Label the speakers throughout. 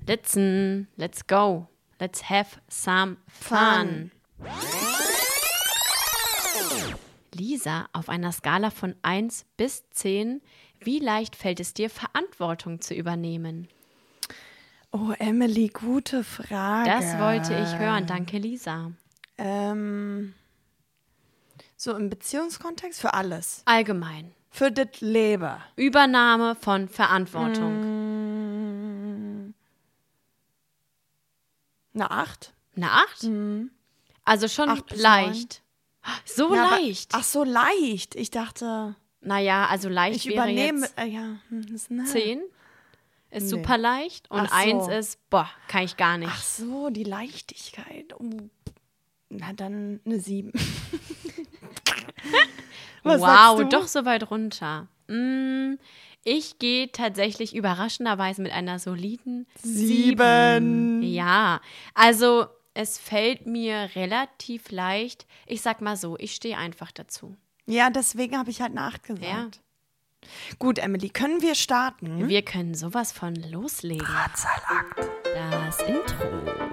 Speaker 1: Listen, let's go. Let's have some fun. Lisa, auf einer Skala von 1 bis 10, wie leicht fällt es dir, Verantwortung zu übernehmen?
Speaker 2: Oh, Emily, gute Frage.
Speaker 1: Das wollte ich hören. Danke, Lisa.
Speaker 2: So im Beziehungskontext für alles.
Speaker 1: Allgemein.
Speaker 2: Für das Leben.
Speaker 1: Übernahme von Verantwortung.
Speaker 2: Eine 8?
Speaker 1: Eine 8? Also schon
Speaker 2: 8 bis
Speaker 1: leicht. So
Speaker 2: Ja,
Speaker 1: leicht.
Speaker 2: Ach, so leicht. Ich dachte,
Speaker 1: Naja, also leicht
Speaker 2: ich
Speaker 1: wäre
Speaker 2: übernehme.
Speaker 1: jetzt
Speaker 2: Ist, ne.
Speaker 1: 10. Ist
Speaker 2: Nee.
Speaker 1: super leicht. Und
Speaker 2: Ach so.
Speaker 1: 1 ist, kann ich gar nicht.
Speaker 2: Ach so, die Leichtigkeit. Oh. Na dann eine 7. Was sagst du?
Speaker 1: Doch so weit runter. Ich gehe tatsächlich überraschenderweise mit einer soliden 7. Ja, also es fällt mir relativ leicht. Ich sag mal so, ich stehe einfach dazu.
Speaker 2: Ja, deswegen habe ich halt eine 8 gesagt.
Speaker 1: Ja.
Speaker 2: Gut, Emily, können wir starten?
Speaker 1: Wir können sowas von loslegen. Das Intro.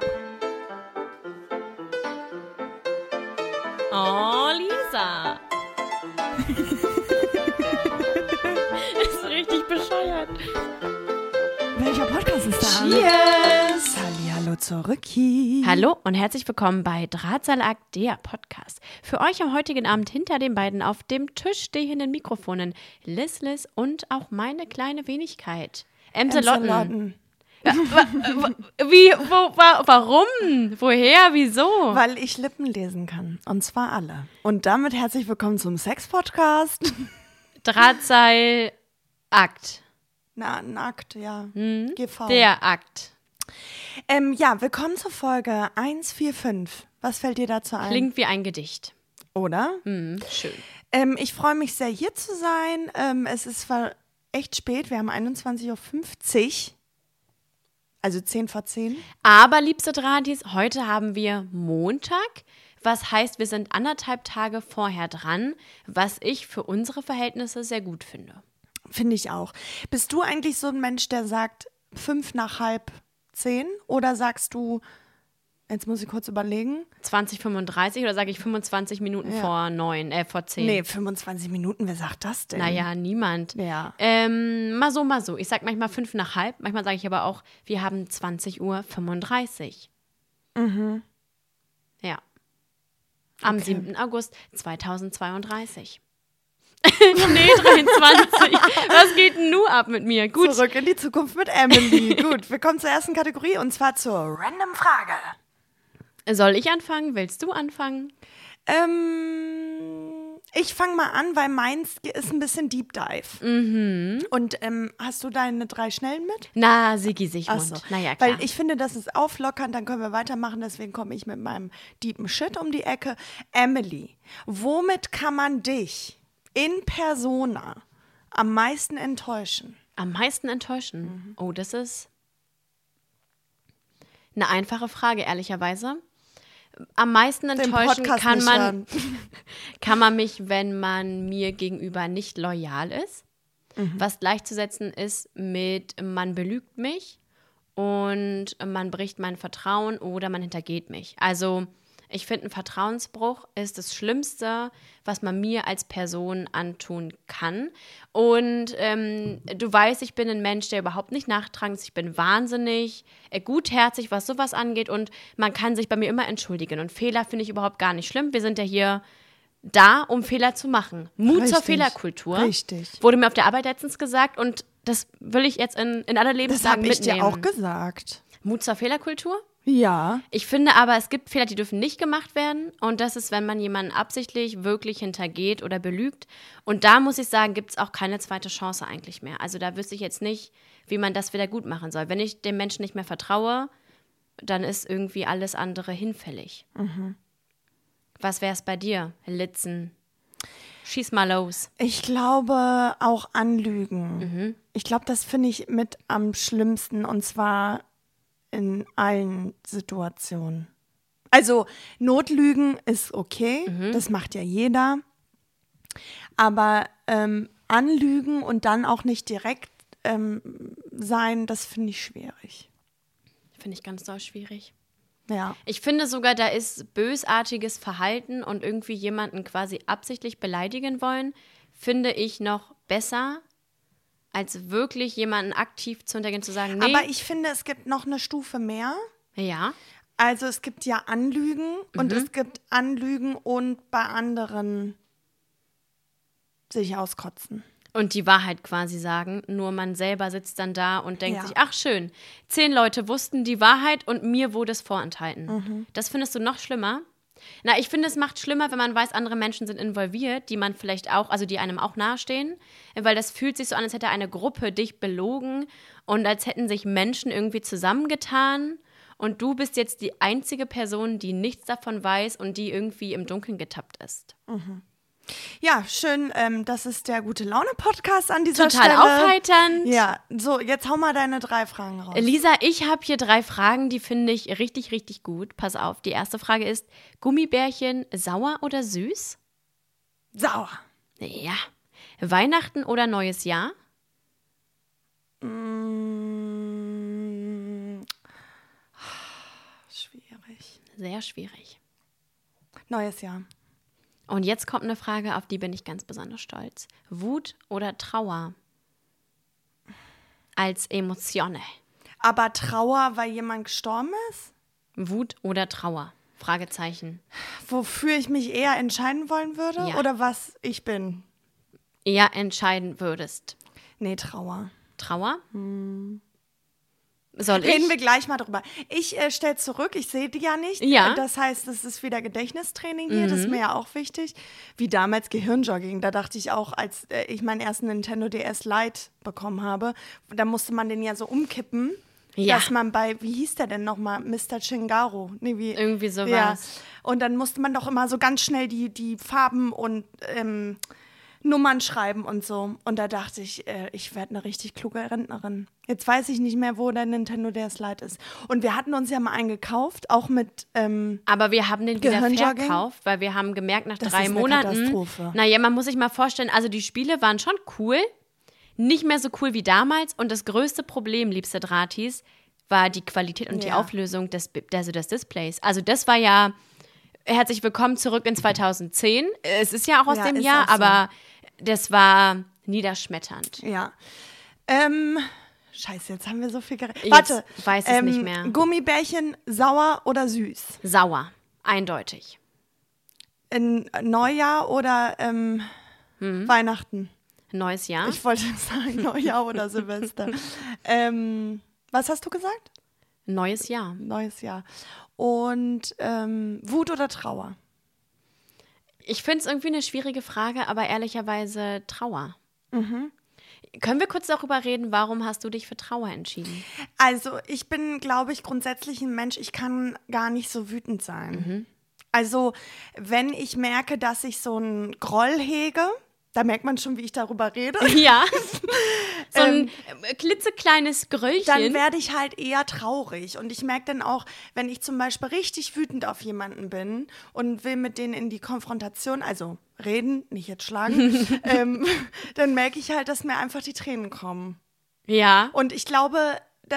Speaker 1: Oh, Lisa. Ist richtig bescheuert.
Speaker 2: Welcher Podcast ist da?
Speaker 1: Cheers!
Speaker 2: Hallihallo zurücki.
Speaker 1: Hallo und herzlich willkommen bei Drahtseilakt, der Podcast. Für euch am heutigen Abend hinter den beiden auf dem Tisch stehenden Mikrofonen Liz und auch meine kleine Wenigkeit. Emselotten. Wie, warum? Woher, wieso?
Speaker 2: Weil ich Lippen lesen kann. Und zwar alle. Und damit herzlich willkommen zum Sex-Podcast.
Speaker 1: Drahtseilakt.
Speaker 2: Na, nackt, ja. GV.
Speaker 1: Der Akt.
Speaker 2: Ja, willkommen zur Folge 145. Was fällt dir dazu ein?
Speaker 1: Klingt wie ein Gedicht.
Speaker 2: Oder?
Speaker 1: Schön.
Speaker 2: Ich freue mich sehr, hier zu sein. Es ist zwar echt spät, wir haben 21.50 Uhr. Also 10 vor 10.
Speaker 1: Aber, liebste Drahtis, heute haben wir Montag, was heißt, wir sind 1,5 Tage vorher dran, was ich für unsere Verhältnisse sehr gut finde.
Speaker 2: Finde ich auch. Bist du eigentlich so ein Mensch, der sagt 5 nach halb 10? Oder sagst du, jetzt muss ich kurz überlegen.
Speaker 1: 20:35 oder sage ich 25 Minuten vor 10?
Speaker 2: Nee, 25 Minuten, wer sagt das denn?
Speaker 1: Naja, niemand.
Speaker 2: Ja.
Speaker 1: Mal so. Ich sage manchmal 5 nach halb, manchmal sage ich aber auch, wir haben 20:35 Uhr. Ja. Am
Speaker 2: Okay.
Speaker 1: 7. August 2032. Nee, 23. Was geht denn nun ab mit mir? Gut.
Speaker 2: Zurück in die Zukunft mit Emily. Gut, wir kommen zur ersten Kategorie und zwar zur Random Frage.
Speaker 1: Soll ich anfangen? Willst du anfangen?
Speaker 2: Ich fange mal an, weil meins ist ein bisschen Deep Dive. Und hast du deine 3 Schnellen mit?
Speaker 1: Na, Sigi Sigmund.
Speaker 2: Ach so.
Speaker 1: Naja, klar.
Speaker 2: Weil ich finde, das ist auflockernd, dann können wir weitermachen. Deswegen komme ich mit meinem deepen Shit um die Ecke. Emily, womit kann man dich in Persona am meisten enttäuschen?
Speaker 1: Am meisten enttäuschen? Oh, das ist eine einfache Frage, ehrlicherweise. Am meisten enttäuschen
Speaker 2: Podcast
Speaker 1: kann
Speaker 2: nicht
Speaker 1: man,
Speaker 2: hören.
Speaker 1: kann man mich, wenn man mir gegenüber nicht loyal ist. Was gleichzusetzen ist mit, man belügt mich und man bricht mein Vertrauen oder man hintergeht mich. Also ich finde, ein Vertrauensbruch ist das Schlimmste, was man mir als Person antun kann. Und du weißt, ich bin ein Mensch, der überhaupt nicht nachtragend ist. Ich bin wahnsinnig gutherzig, was sowas angeht. Und man kann sich bei mir immer entschuldigen. Und Fehler finde ich überhaupt gar nicht schlimm. Wir sind ja hier da, um Fehler zu machen. Mut zur
Speaker 2: Richtig.
Speaker 1: Fehlerkultur.
Speaker 2: Richtig.
Speaker 1: Wurde mir auf der Arbeit letztens gesagt. Und das will ich jetzt in alle
Speaker 2: Das
Speaker 1: Lebenslagen
Speaker 2: habe ich
Speaker 1: mitnehmen.
Speaker 2: dir auch gesagt.
Speaker 1: Mut zur Fehlerkultur?
Speaker 2: Ja.
Speaker 1: Ich finde aber, es gibt Fehler, die dürfen nicht gemacht werden. Und das ist, wenn man jemanden absichtlich wirklich hintergeht oder belügt. Und da muss ich sagen, gibt es auch keine zweite Chance eigentlich mehr. Also da wüsste ich jetzt nicht, wie man das wieder gut machen soll. Wenn ich dem Menschen nicht mehr vertraue, dann ist irgendwie alles andere hinfällig. Was wäre es bei dir, Litzen? Schieß mal los.
Speaker 2: Ich glaube auch Anlügen. Ich glaube, das finde ich mit am schlimmsten und zwar in allen Situationen. Also Notlügen ist okay, das macht ja jeder. Aber anlügen und dann auch nicht direkt sein, das finde ich schwierig.
Speaker 1: Finde ich ganz doll schwierig.
Speaker 2: Ja.
Speaker 1: Ich finde sogar, da ist bösartiges Verhalten und irgendwie jemanden quasi absichtlich beleidigen wollen, finde ich noch besser, als wirklich jemanden aktiv zu untergehen, zu sagen, nee.
Speaker 2: Aber ich finde, es gibt noch eine Stufe mehr.
Speaker 1: Ja.
Speaker 2: Also es gibt ja Anlügen und es gibt Anlügen und bei anderen sich auskotzen.
Speaker 1: Und die Wahrheit quasi sagen, nur man selber sitzt dann da und denkt
Speaker 2: Ja.
Speaker 1: sich, ach schön, 10 Leute wussten die Wahrheit und mir wurde es vorenthalten. Das findest du noch schlimmer? Na, ich finde, es macht schlimmer, wenn man weiß, andere Menschen sind involviert, die man vielleicht auch, also die einem auch nahestehen, weil das fühlt sich so an, als hätte eine Gruppe dich belogen und als hätten sich Menschen irgendwie zusammengetan und du bist jetzt die einzige Person, die nichts davon weiß und die irgendwie im Dunkeln getappt ist.
Speaker 2: Ja, schön, das ist der Gute-Laune-Podcast an dieser
Speaker 1: Total
Speaker 2: Stelle.
Speaker 1: aufheiternd.
Speaker 2: Ja, so, jetzt hau mal deine 3 Fragen raus.
Speaker 1: Lisa, ich habe hier 3 Fragen, die finde ich richtig, richtig gut. Pass auf, die erste Frage ist, Gummibärchen sauer oder süß?
Speaker 2: Sauer.
Speaker 1: Ja. Weihnachten oder neues Jahr?
Speaker 2: Schwierig.
Speaker 1: Sehr schwierig.
Speaker 2: Neues Jahr.
Speaker 1: Und jetzt kommt eine Frage, auf die bin ich ganz besonders stolz. Wut oder Trauer? Als Emotionen.
Speaker 2: Aber Trauer, weil jemand gestorben ist?
Speaker 1: Wut oder Trauer? Fragezeichen.
Speaker 2: Wofür ich mich eher entscheiden wollen würde?
Speaker 1: Ja.
Speaker 2: Oder was ich bin?
Speaker 1: Eher entscheiden würdest.
Speaker 2: Nee, Trauer.
Speaker 1: Trauer? Soll ich?
Speaker 2: Reden wir gleich mal drüber. Ich stelle zurück, ich sehe die ja nicht.
Speaker 1: Ja.
Speaker 2: Das heißt, es ist wieder Gedächtnistraining hier, das ist mir ja auch wichtig. Wie damals Gehirnjogging, da dachte ich auch, als ich meinen ersten Nintendo DS Lite bekommen habe, da musste man den ja so umkippen,
Speaker 1: Ja.
Speaker 2: dass man bei, wie hieß der denn nochmal, Mr. Chingaro? Nee, wie,
Speaker 1: Irgendwie sowas.
Speaker 2: Ja. Und dann musste man doch immer so ganz schnell die Farben und Nummern schreiben und so. Und da dachte ich, ich werde eine richtig kluge Rentnerin. Jetzt weiß ich nicht mehr, wo der Nintendo DS Lite ist. Und wir hatten uns ja mal einen gekauft, auch mit
Speaker 1: Aber wir haben den wieder
Speaker 2: Gehirnjogging?
Speaker 1: verkauft, weil wir haben gemerkt, nach
Speaker 2: Das
Speaker 1: 3
Speaker 2: ist eine
Speaker 1: Monaten,
Speaker 2: Katastrophe.
Speaker 1: naja, man muss sich mal vorstellen, also die Spiele waren schon cool, nicht mehr so cool wie damals und das größte Problem, liebste Drahtis, war die Qualität und die
Speaker 2: Ja.
Speaker 1: Auflösung des Displays. Also das war ja, herzlich willkommen zurück in 2010. Es ist ja auch aus
Speaker 2: Ja,
Speaker 1: dem
Speaker 2: ist
Speaker 1: Jahr,
Speaker 2: auch so.
Speaker 1: aber das war niederschmetternd.
Speaker 2: Ja. Scheiße, jetzt haben wir so viel geredet.
Speaker 1: Jetzt
Speaker 2: Warte.
Speaker 1: weiß ich nicht mehr.
Speaker 2: Gummibärchen, sauer oder süß?
Speaker 1: Sauer, eindeutig.
Speaker 2: In Neujahr oder Weihnachten?
Speaker 1: Neues Jahr.
Speaker 2: Ich wollte sagen Neujahr oder Silvester. Was hast du gesagt?
Speaker 1: Neues Jahr.
Speaker 2: Neues Jahr. Und Wut oder Trauer?
Speaker 1: Ich finde es irgendwie eine schwierige Frage, aber ehrlicherweise Trauer. Können wir kurz darüber reden, warum hast du dich für Trauer entschieden?
Speaker 2: Also ich bin, glaube ich, grundsätzlich ein Mensch, ich kann gar nicht so wütend sein. Also wenn ich merke, dass ich so einen Groll hege, da merkt man schon, wie ich darüber rede.
Speaker 1: Ja, so ein klitzekleines
Speaker 2: Dann
Speaker 1: Gröllchen.
Speaker 2: werde ich halt eher traurig. Und ich merke dann auch, wenn ich zum Beispiel richtig wütend auf jemanden bin und will mit denen in die Konfrontation, also reden, nicht jetzt schlagen, dann merke ich halt, dass mir einfach die Tränen kommen.
Speaker 1: Ja,
Speaker 2: Und ich glaube,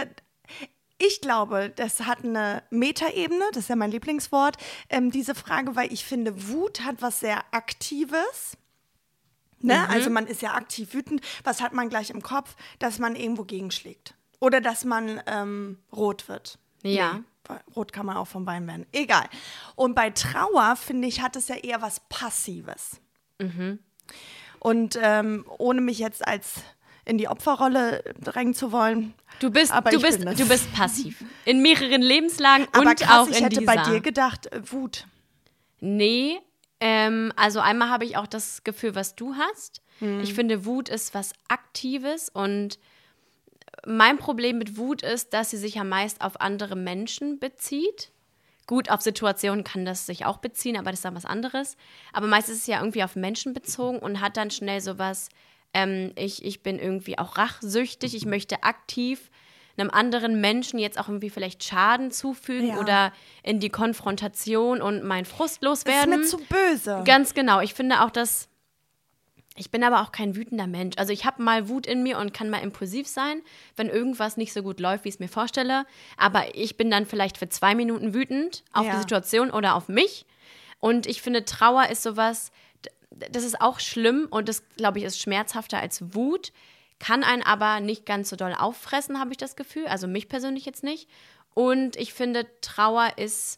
Speaker 2: das hat eine Metaebene, das ist ja mein Lieblingswort, diese Frage, weil ich finde, Wut hat was sehr Aktives. Ne? Also man ist ja aktiv wütend. Was hat man gleich im Kopf? Dass man irgendwo gegenschlägt. Oder dass man rot wird.
Speaker 1: Ja.
Speaker 2: Nee, rot kann man auch vom Wein werden. Egal. Und bei Trauer, finde ich, hat es ja eher was Passives. Und ohne mich jetzt als in die Opferrolle drängen zu wollen.
Speaker 1: du bist
Speaker 2: aber ich bin das.
Speaker 1: du bist passiv. In mehreren Lebenslagen
Speaker 2: Aber
Speaker 1: und
Speaker 2: krass,
Speaker 1: auch
Speaker 2: ich
Speaker 1: in
Speaker 2: hätte
Speaker 1: dieser.
Speaker 2: bei dir gedacht, Wut.
Speaker 1: Nee, also einmal habe ich auch das Gefühl, was du hast. Ich finde, Wut ist was Aktives und mein Problem mit Wut ist, dass sie sich ja meist auf andere Menschen bezieht. Gut, auf Situationen kann das sich auch beziehen, aber das ist dann was anderes. Aber meistens ist es ja irgendwie auf Menschen bezogen und hat dann schnell sowas, ich bin irgendwie auch rachsüchtig, ich möchte aktiv einem anderen Menschen jetzt auch irgendwie vielleicht Schaden zufügen
Speaker 2: Ja.
Speaker 1: oder in die Konfrontation und meinen Frust
Speaker 2: Das ist
Speaker 1: loswerden.
Speaker 2: mir zu böse.
Speaker 1: Ganz genau. Ich finde auch, dass Ich bin aber auch kein wütender Mensch. Also ich habe mal Wut in mir und kann mal impulsiv sein, wenn irgendwas nicht so gut läuft, wie ich es mir vorstelle. Aber ich bin dann vielleicht für 2 Minuten wütend auf die Situation oder auf mich. Und ich finde, Trauer ist sowas, das ist auch schlimm und das, glaube ich, ist schmerzhafter als Wut, kann einen aber nicht ganz so doll auffressen, habe ich das Gefühl. Also mich persönlich jetzt nicht. Und ich finde, Trauer ist,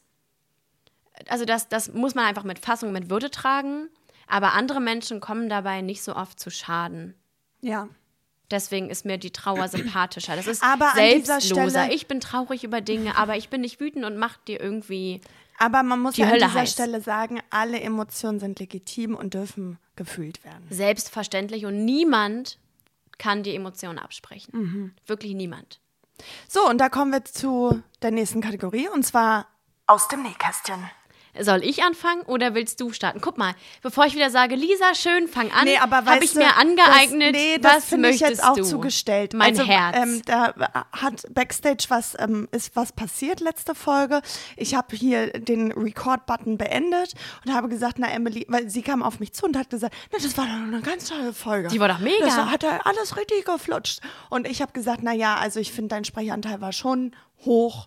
Speaker 1: also das muss man einfach mit Fassung, mit Würde tragen. Aber andere Menschen kommen dabei nicht so oft zu Schaden.
Speaker 2: Ja.
Speaker 1: Deswegen ist mir die Trauer sympathischer. Das ist
Speaker 2: aber
Speaker 1: selbstloser. Ich bin traurig über Dinge, aber ich bin nicht wütend und mache dir irgendwie
Speaker 2: Aber man muss
Speaker 1: die
Speaker 2: ja an
Speaker 1: Hölle
Speaker 2: dieser
Speaker 1: heiß.
Speaker 2: Stelle sagen, alle Emotionen sind legitim und dürfen gefühlt werden.
Speaker 1: Selbstverständlich und niemand kann die Emotionen absprechen. Wirklich niemand.
Speaker 2: So, und da kommen wir zu der nächsten Kategorie, und zwar aus dem Nähkästchen.
Speaker 1: Soll ich anfangen oder willst du starten? Guck mal, bevor ich wieder sage, Lisa, schön, fang an,
Speaker 2: Nee, aber
Speaker 1: habe ich mir angeeignet,
Speaker 2: das
Speaker 1: was
Speaker 2: finde ich
Speaker 1: möchtest
Speaker 2: jetzt auch
Speaker 1: du?
Speaker 2: zugestellt.
Speaker 1: Mein
Speaker 2: also,
Speaker 1: Herz.
Speaker 2: Da hat Backstage ist was passiert letzte Folge. Ich habe hier den Record-Button beendet und habe gesagt, na Emily, weil sie kam auf mich zu und hat gesagt, na, das war doch eine ganz tolle Folge.
Speaker 1: Die war doch mega.
Speaker 2: Das hat ja alles richtig geflutscht. Und ich habe gesagt, na ja, also ich finde, dein Sprechanteil war schon hoch.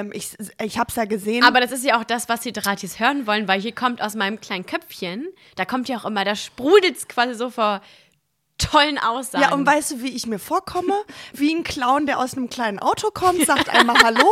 Speaker 2: Ich habe es ja gesehen.
Speaker 1: Aber das ist ja auch das, was die Dratis hören wollen, weil hier kommt aus meinem kleinen Köpfchen, da kommt ja auch immer, da sprudelt es quasi so vor tollen Aussagen.
Speaker 2: Ja, und weißt du, wie ich mir vorkomme? Wie ein Clown, der aus einem kleinen Auto kommt, sagt einmal Hallo,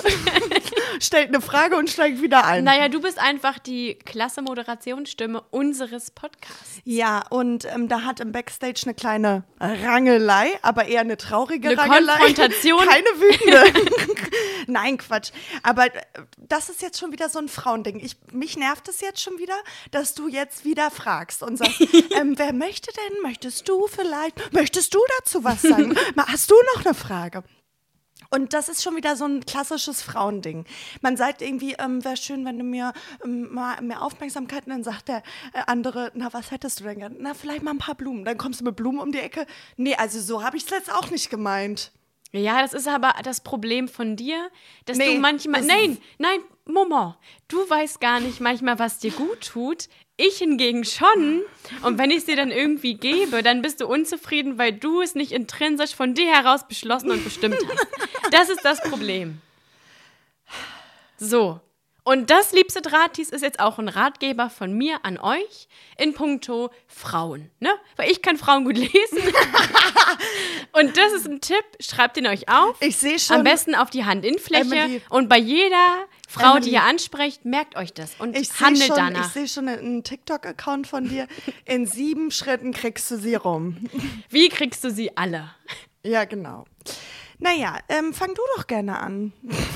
Speaker 2: stellt eine Frage und steigt wieder ein.
Speaker 1: Naja, du bist einfach die klasse Moderationsstimme unseres Podcasts.
Speaker 2: Ja, und da hat im Backstage eine kleine Rangelei, aber eher eine traurige
Speaker 1: Eine
Speaker 2: Rangelei.
Speaker 1: Konfrontation.
Speaker 2: Keine wütende. Nein, Quatsch. Aber das ist jetzt schon wieder so ein Frauending. Mich nervt es jetzt schon wieder, dass du jetzt wieder fragst und sagst, wer möchte denn? Möchtest du vielleicht? Möchtest du dazu was sagen? Hast du noch eine Frage? Und das ist schon wieder so ein klassisches Frauending. Man sagt irgendwie, wäre schön, wenn du mir mal mehr Aufmerksamkeit, und dann sagt der andere, na, was hättest du denn gern? Na, vielleicht mal ein paar Blumen. Dann kommst du mit Blumen um die Ecke. Nee, also so habe ich es jetzt auch nicht gemeint.
Speaker 1: Ja, das ist aber das Problem von dir, dass
Speaker 2: Nee,
Speaker 1: du manchmal. Nein, Moment. Du weißt gar nicht manchmal, was dir gut tut. Ich hingegen schon. Und wenn ich es dir dann irgendwie gebe, dann bist du unzufrieden, weil du es nicht intrinsisch von dir heraus beschlossen und bestimmt hast. Das ist das Problem. So. Und das, liebste Dratis, ist jetzt auch ein Ratgeber von mir an euch in puncto Frauen, ne? Weil ich kann Frauen gut lesen. Und das ist ein Tipp, schreibt ihn euch auf.
Speaker 2: Ich sehe schon.
Speaker 1: Am besten auf die Handinnenfläche.
Speaker 2: Emily.
Speaker 1: Und bei jeder Frau,
Speaker 2: Emily.
Speaker 1: die ihr ansprecht, merkt euch das und
Speaker 2: Ich
Speaker 1: handelt danach.
Speaker 2: sehe schon einen TikTok-Account von dir. In 7 Schritten kriegst du sie rum.
Speaker 1: Wie kriegst du sie alle?
Speaker 2: Ja, genau. Naja, fang du doch gerne an.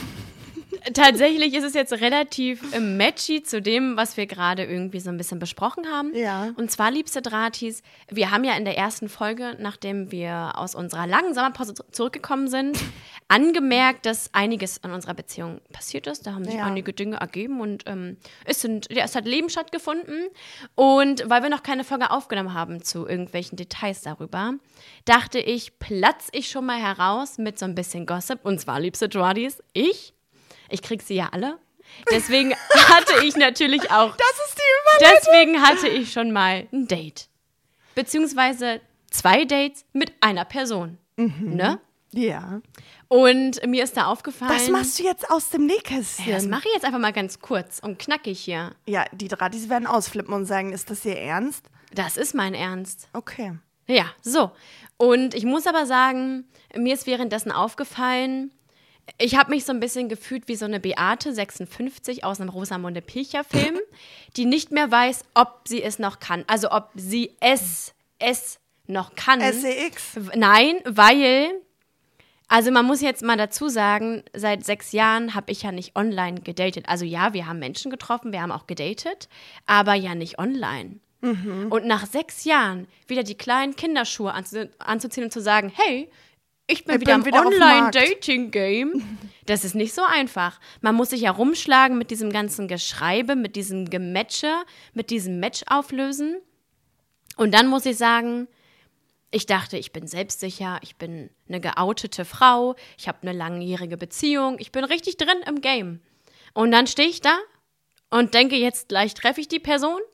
Speaker 1: Tatsächlich ist es jetzt relativ matchy zu dem, was wir gerade irgendwie so ein bisschen besprochen haben.
Speaker 2: Ja.
Speaker 1: Und zwar, liebste Dratis, wir haben ja in der ersten Folge, nachdem wir aus unserer langen Sommerpause zurückgekommen sind, angemerkt, dass einiges an unserer Beziehung passiert ist. Da haben sich einige Dinge ergeben und es hat Leben stattgefunden. Und weil wir noch keine Folge aufgenommen haben zu irgendwelchen Details darüber, dachte ich, platze ich schon mal heraus mit so ein bisschen Gossip. Und zwar, liebste Dratis, ich krieg sie ja alle. Deswegen hatte ich natürlich auch.
Speaker 2: Das ist die Überleitung.
Speaker 1: Deswegen hatte ich schon mal ein Date. Beziehungsweise 2 Dates mit einer Person. Ne?
Speaker 2: Ja.
Speaker 1: Und mir ist da aufgefallen.
Speaker 2: Das machst du jetzt aus dem Nähkästchen.
Speaker 1: Ja, das mache ich jetzt einfach mal ganz kurz und knackig hier.
Speaker 2: Ja, die Dratis werden ausflippen und sagen, ist das ihr Ernst?
Speaker 1: Das ist mein Ernst.
Speaker 2: Okay.
Speaker 1: Ja, so. Und ich muss aber sagen, mir ist währenddessen aufgefallen, ich habe mich so ein bisschen gefühlt wie so eine Beate 56 aus einem Rosamunde Pilcher-Film, die nicht mehr weiß, ob sie es noch kann. Also ob sie es noch kann.
Speaker 2: SEX?
Speaker 1: Nein, weil, also man muss jetzt mal dazu sagen, seit 6 Jahren habe ich ja nicht online gedatet. Also ja, wir haben Menschen getroffen, wir haben auch gedatet, aber ja nicht online. Und nach 6 Jahren wieder die kleinen Kinderschuhe anzuziehen und zu sagen, hey, ich bin wieder im Online-Dating-Game. Das ist nicht so einfach. Man muss sich ja rumschlagen mit diesem ganzen Geschreibe, mit diesem Gematche, mit diesem Match auflösen. Und dann muss ich sagen, ich dachte, ich bin selbstsicher, ich bin eine geoutete Frau, ich habe eine langjährige Beziehung, ich bin richtig drin im Game. Und dann stehe ich da und denke, jetzt gleich treffe ich die Person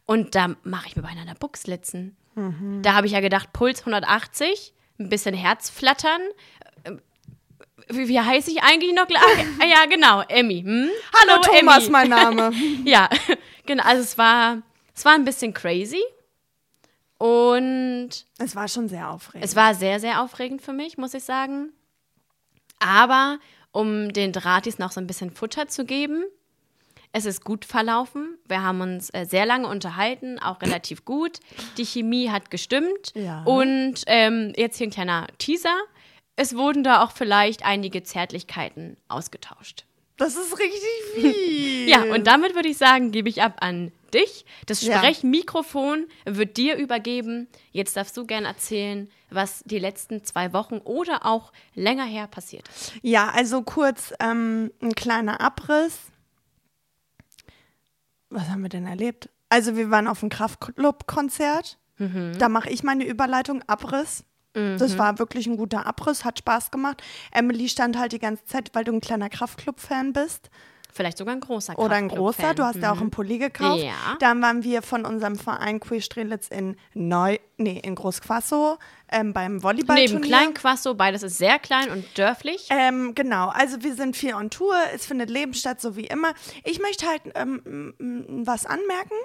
Speaker 1: Und da mache ich mir beinahe eine Buchslitzen. Da habe ich ja gedacht, Puls 180, ein bisschen Herzflattern. Wie heiße ich eigentlich noch? Ja, genau, Emmy.
Speaker 2: Hallo Thomas,
Speaker 1: Emmy.
Speaker 2: mein Name.
Speaker 1: Ja, genau. Also es war ein bisschen crazy. Und
Speaker 2: Es war schon sehr aufregend.
Speaker 1: es war sehr, sehr aufregend für mich, muss ich sagen. Aber um den Drahtis noch so ein bisschen Futter zu geben, es ist gut verlaufen. Wir haben uns sehr lange unterhalten, auch relativ gut. Die Chemie hat gestimmt.
Speaker 2: Ja.
Speaker 1: Und jetzt hier ein kleiner Teaser. Es wurden da auch vielleicht einige Zärtlichkeiten ausgetauscht.
Speaker 2: Das ist richtig viel.
Speaker 1: Ja, und damit würde ich sagen, gebe ich ab an dich. Das
Speaker 2: Ja.
Speaker 1: Sprechmikrofon wird dir übergeben. Jetzt darfst du gerne erzählen, was die letzten 2 Wochen oder auch länger her passiert ist.
Speaker 2: Ja, also kurz ein kleiner Abriss. Was haben wir denn erlebt? Also wir waren auf dem Kraftclub-Konzert. Da mache ich meine Überleitung, Abriss. Das war wirklich ein guter Abriss, hat Spaß gemacht. Emily stand halt die ganze Zeit, weil du ein kleiner Kraftclub-Fan bist.
Speaker 1: Vielleicht sogar ein großer
Speaker 2: Oder ein großer,
Speaker 1: Kraftclub-Fan.
Speaker 2: du hast ja auch einen Pulli gekauft.
Speaker 1: Ja.
Speaker 2: Dann waren wir von unserem Verein Queer Strelitz in Großquassow beim Volleyballturnier.
Speaker 1: Neben Klein-Quasso, beides ist sehr klein und dörflich.
Speaker 2: Genau, also wir sind viel on Tour, es findet Leben statt, so wie immer. Ich möchte halt was anmerken.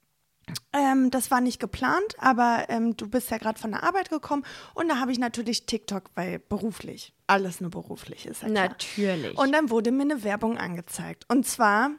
Speaker 2: Das war nicht geplant, aber du bist ja gerade von der Arbeit gekommen und da habe ich natürlich TikTok, weil beruflich, alles nur beruflich ist ja klar.
Speaker 1: Natürlich.
Speaker 2: Und dann wurde mir eine Werbung angezeigt. Und zwar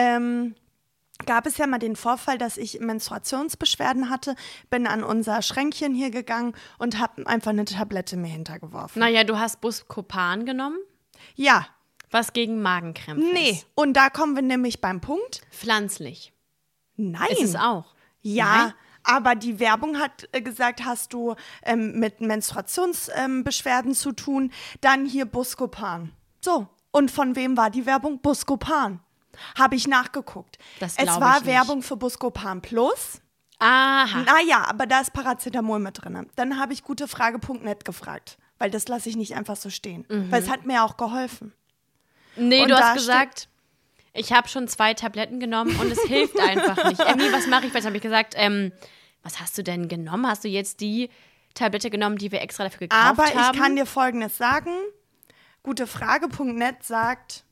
Speaker 2: gab es ja mal den Vorfall, dass ich Menstruationsbeschwerden hatte, bin an unser Schränkchen hier gegangen und habe einfach eine Tablette mir hintergeworfen.
Speaker 1: Naja, du hast Buscopan genommen,
Speaker 2: Ja,
Speaker 1: was gegen Magenkrämpfe
Speaker 2: nee.
Speaker 1: ist.
Speaker 2: Und da kommen wir nämlich beim Punkt.
Speaker 1: Pflanzlich.
Speaker 2: Nein.
Speaker 1: Ist es auch.
Speaker 2: Ja,
Speaker 1: Nein?
Speaker 2: aber die Werbung hat gesagt, hast du mit Menstruationsbeschwerden zu tun, dann hier Buscopan. So, und von wem war die Werbung? Buscopan. Habe ich nachgeguckt.
Speaker 1: Das
Speaker 2: Es
Speaker 1: glaub
Speaker 2: war
Speaker 1: ich nicht.
Speaker 2: Werbung für Buscopan Plus.
Speaker 1: Aha.
Speaker 2: Naja, aber da ist Paracetamol mit drin. Dann habe ich gutefrage.net gefragt, weil das lasse ich nicht einfach so stehen. Weil es hat mir auch geholfen.
Speaker 1: Nee,
Speaker 2: Und
Speaker 1: du
Speaker 2: da
Speaker 1: hast gesagt, ich habe schon 2 Tabletten genommen und es hilft einfach nicht. Emmy, was mache ich? Was habe ich gesagt? Was hast du denn genommen? Hast du jetzt die Tablette genommen, die wir extra dafür gekauft
Speaker 2: Aber
Speaker 1: haben?
Speaker 2: ich kann dir Folgendes sagen. Gutefrage.net sagt,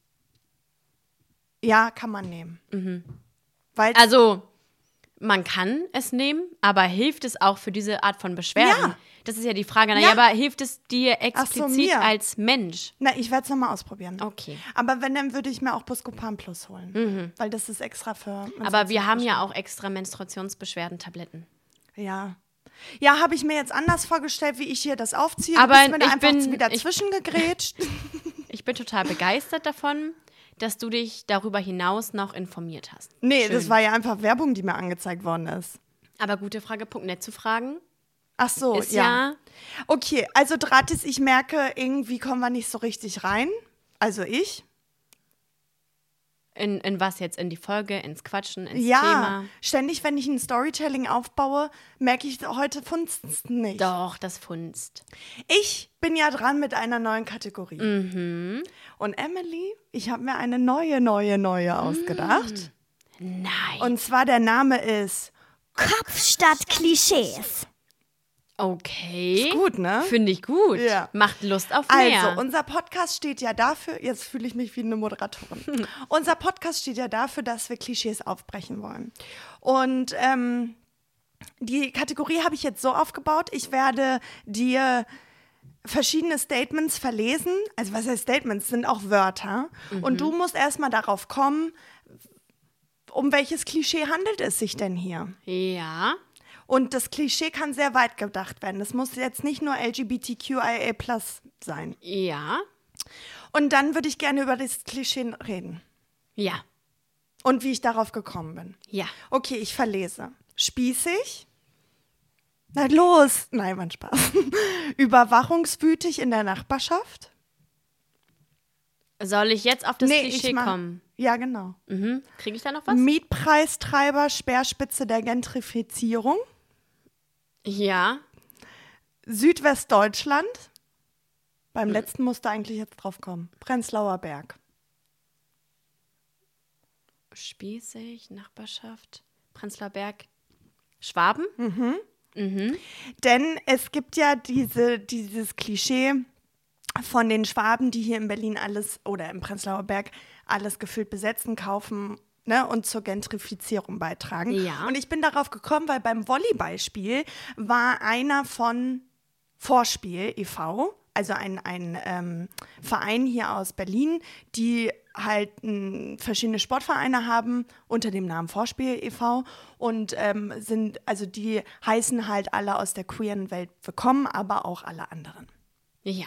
Speaker 2: ja, kann man nehmen. Weil
Speaker 1: Also, man kann es nehmen, aber hilft es auch für diese Art von Beschwerden?
Speaker 2: Ja.
Speaker 1: Das ist ja die Frage. Naja,
Speaker 2: Ja.
Speaker 1: aber hilft es dir explizit
Speaker 2: mir.
Speaker 1: als Mensch?
Speaker 2: Na, ich werde es nochmal ausprobieren.
Speaker 1: Okay.
Speaker 2: Aber wenn, dann würde ich mir auch Buscopan Plus holen. Weil das ist extra für...
Speaker 1: Aber wir haben ja auch extra Menstruationsbeschwerden-Tabletten.
Speaker 2: Ja. Ja, habe ich mir jetzt anders vorgestellt, wie ich hier das aufziehe.
Speaker 1: Aber
Speaker 2: du bist mir da
Speaker 1: ich
Speaker 2: einfach
Speaker 1: bin-
Speaker 2: wieder
Speaker 1: ich-
Speaker 2: zwischengegrätscht.
Speaker 1: Ich bin total begeistert davon, dass du dich darüber hinaus noch informiert hast.
Speaker 2: Nee,
Speaker 1: Schön.
Speaker 2: das war ja einfach Werbung, die mir angezeigt worden ist.
Speaker 1: Aber gutefrage.net zu fragen,
Speaker 2: Ach so,
Speaker 1: ist
Speaker 2: ja.
Speaker 1: ja
Speaker 2: Okay, also Drahtis, ich merke, irgendwie kommen wir nicht so richtig rein. Also ich.
Speaker 1: in was jetzt? In die Folge, ins Quatschen, ins
Speaker 2: Ja,
Speaker 1: Thema?
Speaker 2: ständig, wenn ich ein Storytelling aufbaue, merke ich, heute funzt nicht.
Speaker 1: Doch, das funzt.
Speaker 2: Ich bin ja dran mit einer neuen Kategorie. Und Emily, ich habe mir eine neue ausgedacht.
Speaker 1: Nein.
Speaker 2: Und zwar der Name ist
Speaker 3: Kopf statt Klischees.
Speaker 1: Okay.
Speaker 2: gut, ne?
Speaker 1: Finde ich gut.
Speaker 2: Ja.
Speaker 1: Macht Lust auf mehr.
Speaker 2: Also, unser Podcast steht ja dafür, jetzt fühle ich mich wie eine Moderatorin. Unser Podcast steht ja dafür, dass wir Klischees aufbrechen wollen. Und die Kategorie habe ich jetzt so aufgebaut, ich werde dir verschiedene Statements verlesen. Also, was heißt Statements? Sind auch Wörter. Und du musst erstmal darauf kommen, um welches Klischee handelt es sich denn hier?
Speaker 1: Ja.
Speaker 2: Und das Klischee kann sehr weit gedacht werden. Das muss jetzt nicht nur LGBTQIA+ sein.
Speaker 1: Ja.
Speaker 2: Und dann würde ich gerne über das Klischee reden.
Speaker 1: Ja.
Speaker 2: Und wie ich darauf gekommen bin.
Speaker 1: Ja.
Speaker 2: Okay, ich verlese. Spießig. Na los. Nein, mein Spaß. Überwachungswütig in der Nachbarschaft.
Speaker 1: Soll ich jetzt auf das
Speaker 2: Nee,
Speaker 1: Klischee kommen?
Speaker 2: Ja, genau.
Speaker 1: Kriege ich da noch was?
Speaker 2: Mietpreistreiber, Speerspitze der Gentrifizierung.
Speaker 1: Ja.
Speaker 2: Südwestdeutschland. Beim letzten musste eigentlich jetzt drauf kommen. Prenzlauer Berg.
Speaker 1: Spießig, Nachbarschaft, Prenzlauer Berg. Schwaben?
Speaker 2: Denn es gibt ja dieses Klischee von den Schwaben, die hier in Berlin alles oder im Prenzlauer Berg alles gefüllt besetzen, kaufen, ne, und zur Gentrifizierung beitragen.
Speaker 1: Ja.
Speaker 2: Und ich bin darauf gekommen, weil beim Volleyballspiel war einer von Vorspiel e.V., also ein Verein hier aus Berlin, die halt verschiedene Sportvereine haben unter dem Namen Vorspiel e.V. und die heißen halt alle aus der queeren Welt willkommen, aber auch alle anderen.
Speaker 1: Ja.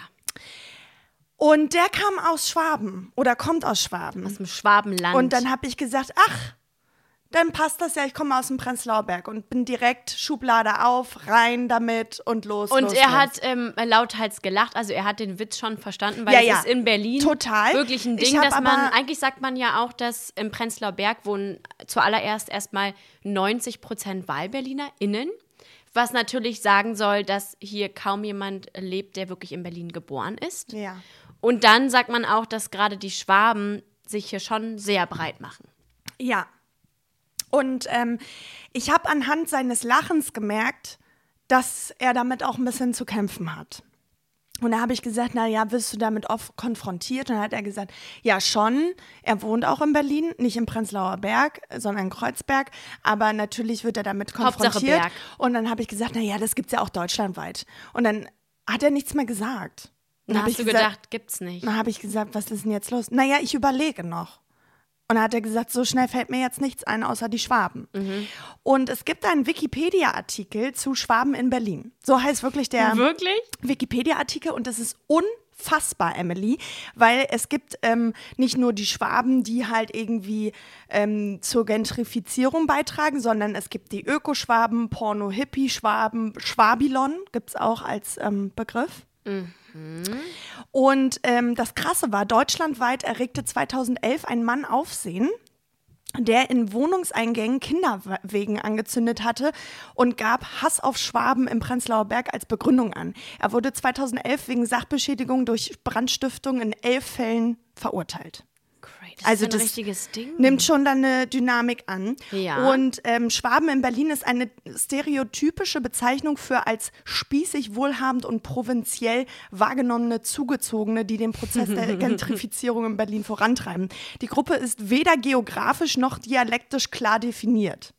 Speaker 2: Und der kam aus Schwaben oder kommt aus Schwaben.
Speaker 1: Aus dem Schwabenland.
Speaker 2: Und dann habe ich gesagt, ach, dann passt das ja, ich komme aus dem Prenzlauer Berg und bin direkt Schublade auf, rein damit und los.
Speaker 1: Und er hat lauthals gelacht, also er hat den Witz schon verstanden, weil es ist in Berlin
Speaker 2: total
Speaker 1: wirklich ein Ding, dass eigentlich sagt man ja auch, dass im Prenzlauer Berg wohnen zuallererst erstmal 90% WahlberlinerInnen, was natürlich sagen soll, dass hier kaum jemand lebt, der wirklich in Berlin geboren ist.
Speaker 2: Ja.
Speaker 1: Und dann sagt man auch, dass gerade die Schwaben sich hier schon sehr breit machen.
Speaker 2: Ja. Und ich habe anhand seines Lachens gemerkt, dass er damit auch ein bisschen zu kämpfen hat. Und da habe ich gesagt, naja, wirst du damit oft konfrontiert? Und dann hat er gesagt, ja schon, er wohnt auch in Berlin, nicht im Prenzlauer Berg, sondern in Kreuzberg, aber natürlich wird er damit konfrontiert.
Speaker 1: Hauptsache Berg.
Speaker 2: Und dann habe ich gesagt, naja, das gibt es ja auch deutschlandweit. Und dann hat er nichts mehr gesagt.
Speaker 1: Dann hast du gedacht, gibt's nicht.
Speaker 2: Dann habe ich gesagt, was ist denn jetzt los? Naja, ich überlege noch. Und dann hat er gesagt, so schnell fällt mir jetzt nichts ein, außer die Schwaben. Und es gibt einen Wikipedia-Artikel zu Schwaben in Berlin. So heißt wirklich der Wikipedia-Artikel. Und das ist unfassbar, Emily, weil es gibt nicht nur die Schwaben, die halt irgendwie zur Gentrifizierung beitragen, sondern es gibt die Ökoschwaben, Porno-Hippie-Schwaben, Schwabilon gibt es auch als Begriff. Und das Krasse war, deutschlandweit erregte 2011 ein Mann Aufsehen, der in Wohnungseingängen Kinderwegen angezündet hatte und gab Hass auf Schwaben im Prenzlauer Berg als Begründung an. Er wurde 2011 wegen Sachbeschädigung durch Brandstiftung in 11 Fällen verurteilt.
Speaker 1: Das ist ein richtiges Ding.
Speaker 2: Nimmt schon dann eine Dynamik an.
Speaker 1: Ja.
Speaker 2: Und Schwaben in Berlin ist eine stereotypische Bezeichnung für als spießig, wohlhabend und provinziell wahrgenommene Zugezogene, die den Prozess der Gentrifizierung in Berlin vorantreiben. Die Gruppe ist weder geografisch noch dialektisch klar definiert.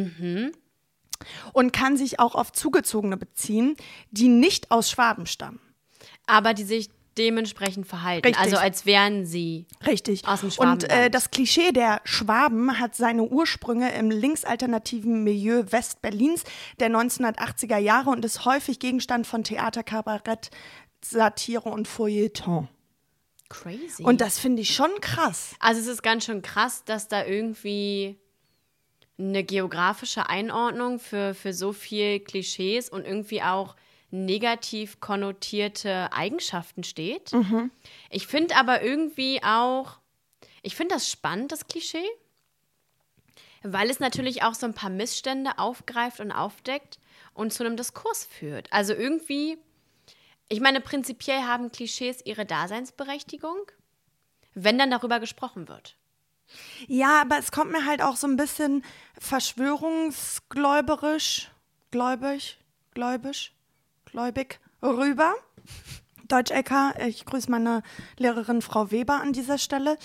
Speaker 2: Und kann sich auch auf Zugezogene beziehen, die nicht aus Schwaben stammen.
Speaker 1: Aber die sich dementsprechend verhalten.
Speaker 2: Richtig.
Speaker 1: Also als wären sie aus dem Schwabenland.
Speaker 2: Und das Klischee der Schwaben hat seine Ursprünge im linksalternativen Milieu Westberlins der 1980er Jahre und ist häufig Gegenstand von Theater, Kabarett, Satire und Feuilleton.
Speaker 1: Crazy.
Speaker 2: Und das finde ich schon krass.
Speaker 1: Also es ist ganz schön krass, dass da irgendwie eine geografische Einordnung für so viel Klischees und irgendwie auch negativ konnotierte Eigenschaften steht. Ich finde aber irgendwie auch, ich finde das spannend, das Klischee, weil es natürlich auch so ein paar Missstände aufgreift und aufdeckt und zu einem Diskurs führt. Also irgendwie, ich meine, prinzipiell haben Klischees ihre Daseinsberechtigung, wenn dann darüber gesprochen wird.
Speaker 2: Ja, aber es kommt mir halt auch so ein bisschen verschwörungsgläubig rüber. Deutsch-LK, ich grüße meine Lehrerin Frau Weber an dieser Stelle.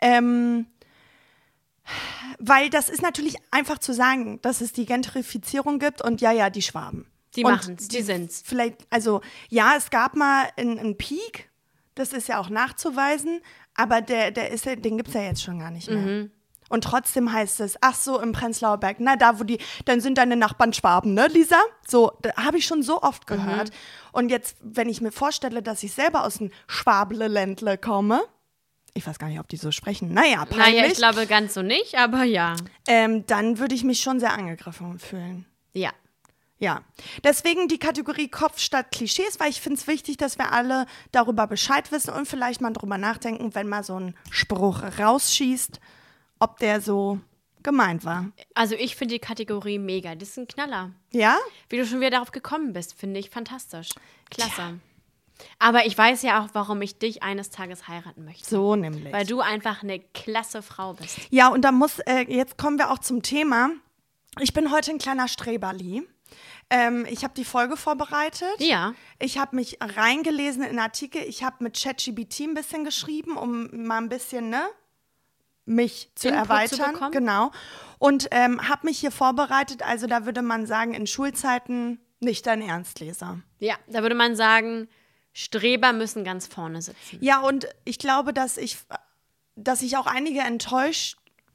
Speaker 2: Weil das ist natürlich einfach zu sagen, dass es die Gentrifizierung gibt und ja, die Schwaben.
Speaker 1: Die machen's, die sind's.
Speaker 2: Vielleicht, also ja, es gab mal einen Peak, das ist ja auch nachzuweisen, aber den gibt es ja jetzt schon gar nicht mehr. Und trotzdem heißt es, ach so, im Prenzlauer Berg, na da, dann sind deine Nachbarn Schwaben, ne, Lisa? So, da habe ich schon so oft gehört. Und jetzt, wenn ich mir vorstelle, dass ich selber aus dem Schwable-Ländle komme, ich weiß gar nicht, ob die so sprechen, naja,
Speaker 1: ich glaube ganz so nicht, aber ja.
Speaker 2: Dann würde ich mich schon sehr angegriffen fühlen.
Speaker 1: Ja.
Speaker 2: Ja, deswegen die Kategorie Kopf statt Klischees, weil ich finde es wichtig, dass wir alle darüber Bescheid wissen und vielleicht mal drüber nachdenken, wenn mal so ein Spruch rausschießt, ob der so gemeint war.
Speaker 1: Also ich finde die Kategorie mega. Das ist ein Knaller.
Speaker 2: Ja?
Speaker 1: Wie du schon wieder darauf gekommen bist, finde ich fantastisch. Klasse. Tja. Aber ich weiß ja auch, warum ich dich eines Tages heiraten möchte.
Speaker 2: So nämlich.
Speaker 1: Weil du einfach eine klasse Frau bist.
Speaker 2: Ja, und da jetzt kommen wir auch zum Thema, Ich bin heute ein kleiner Streberli. Ich habe die Folge vorbereitet.
Speaker 1: Ja.
Speaker 2: Ich habe mich reingelesen in Artikel. Ich habe mit ChatGPT ein bisschen geschrieben, um mal ein bisschen, mich zu
Speaker 1: Input
Speaker 2: erweitern.
Speaker 1: zu bekommen.
Speaker 2: Genau. Und habe mich hier vorbereitet. Also da würde man sagen, in Schulzeiten nicht dein Ernstleser.
Speaker 1: Ja, da würde man sagen, Streber müssen ganz vorne sitzen.
Speaker 2: Ja, und ich glaube, dass ich auch einige enttäuscht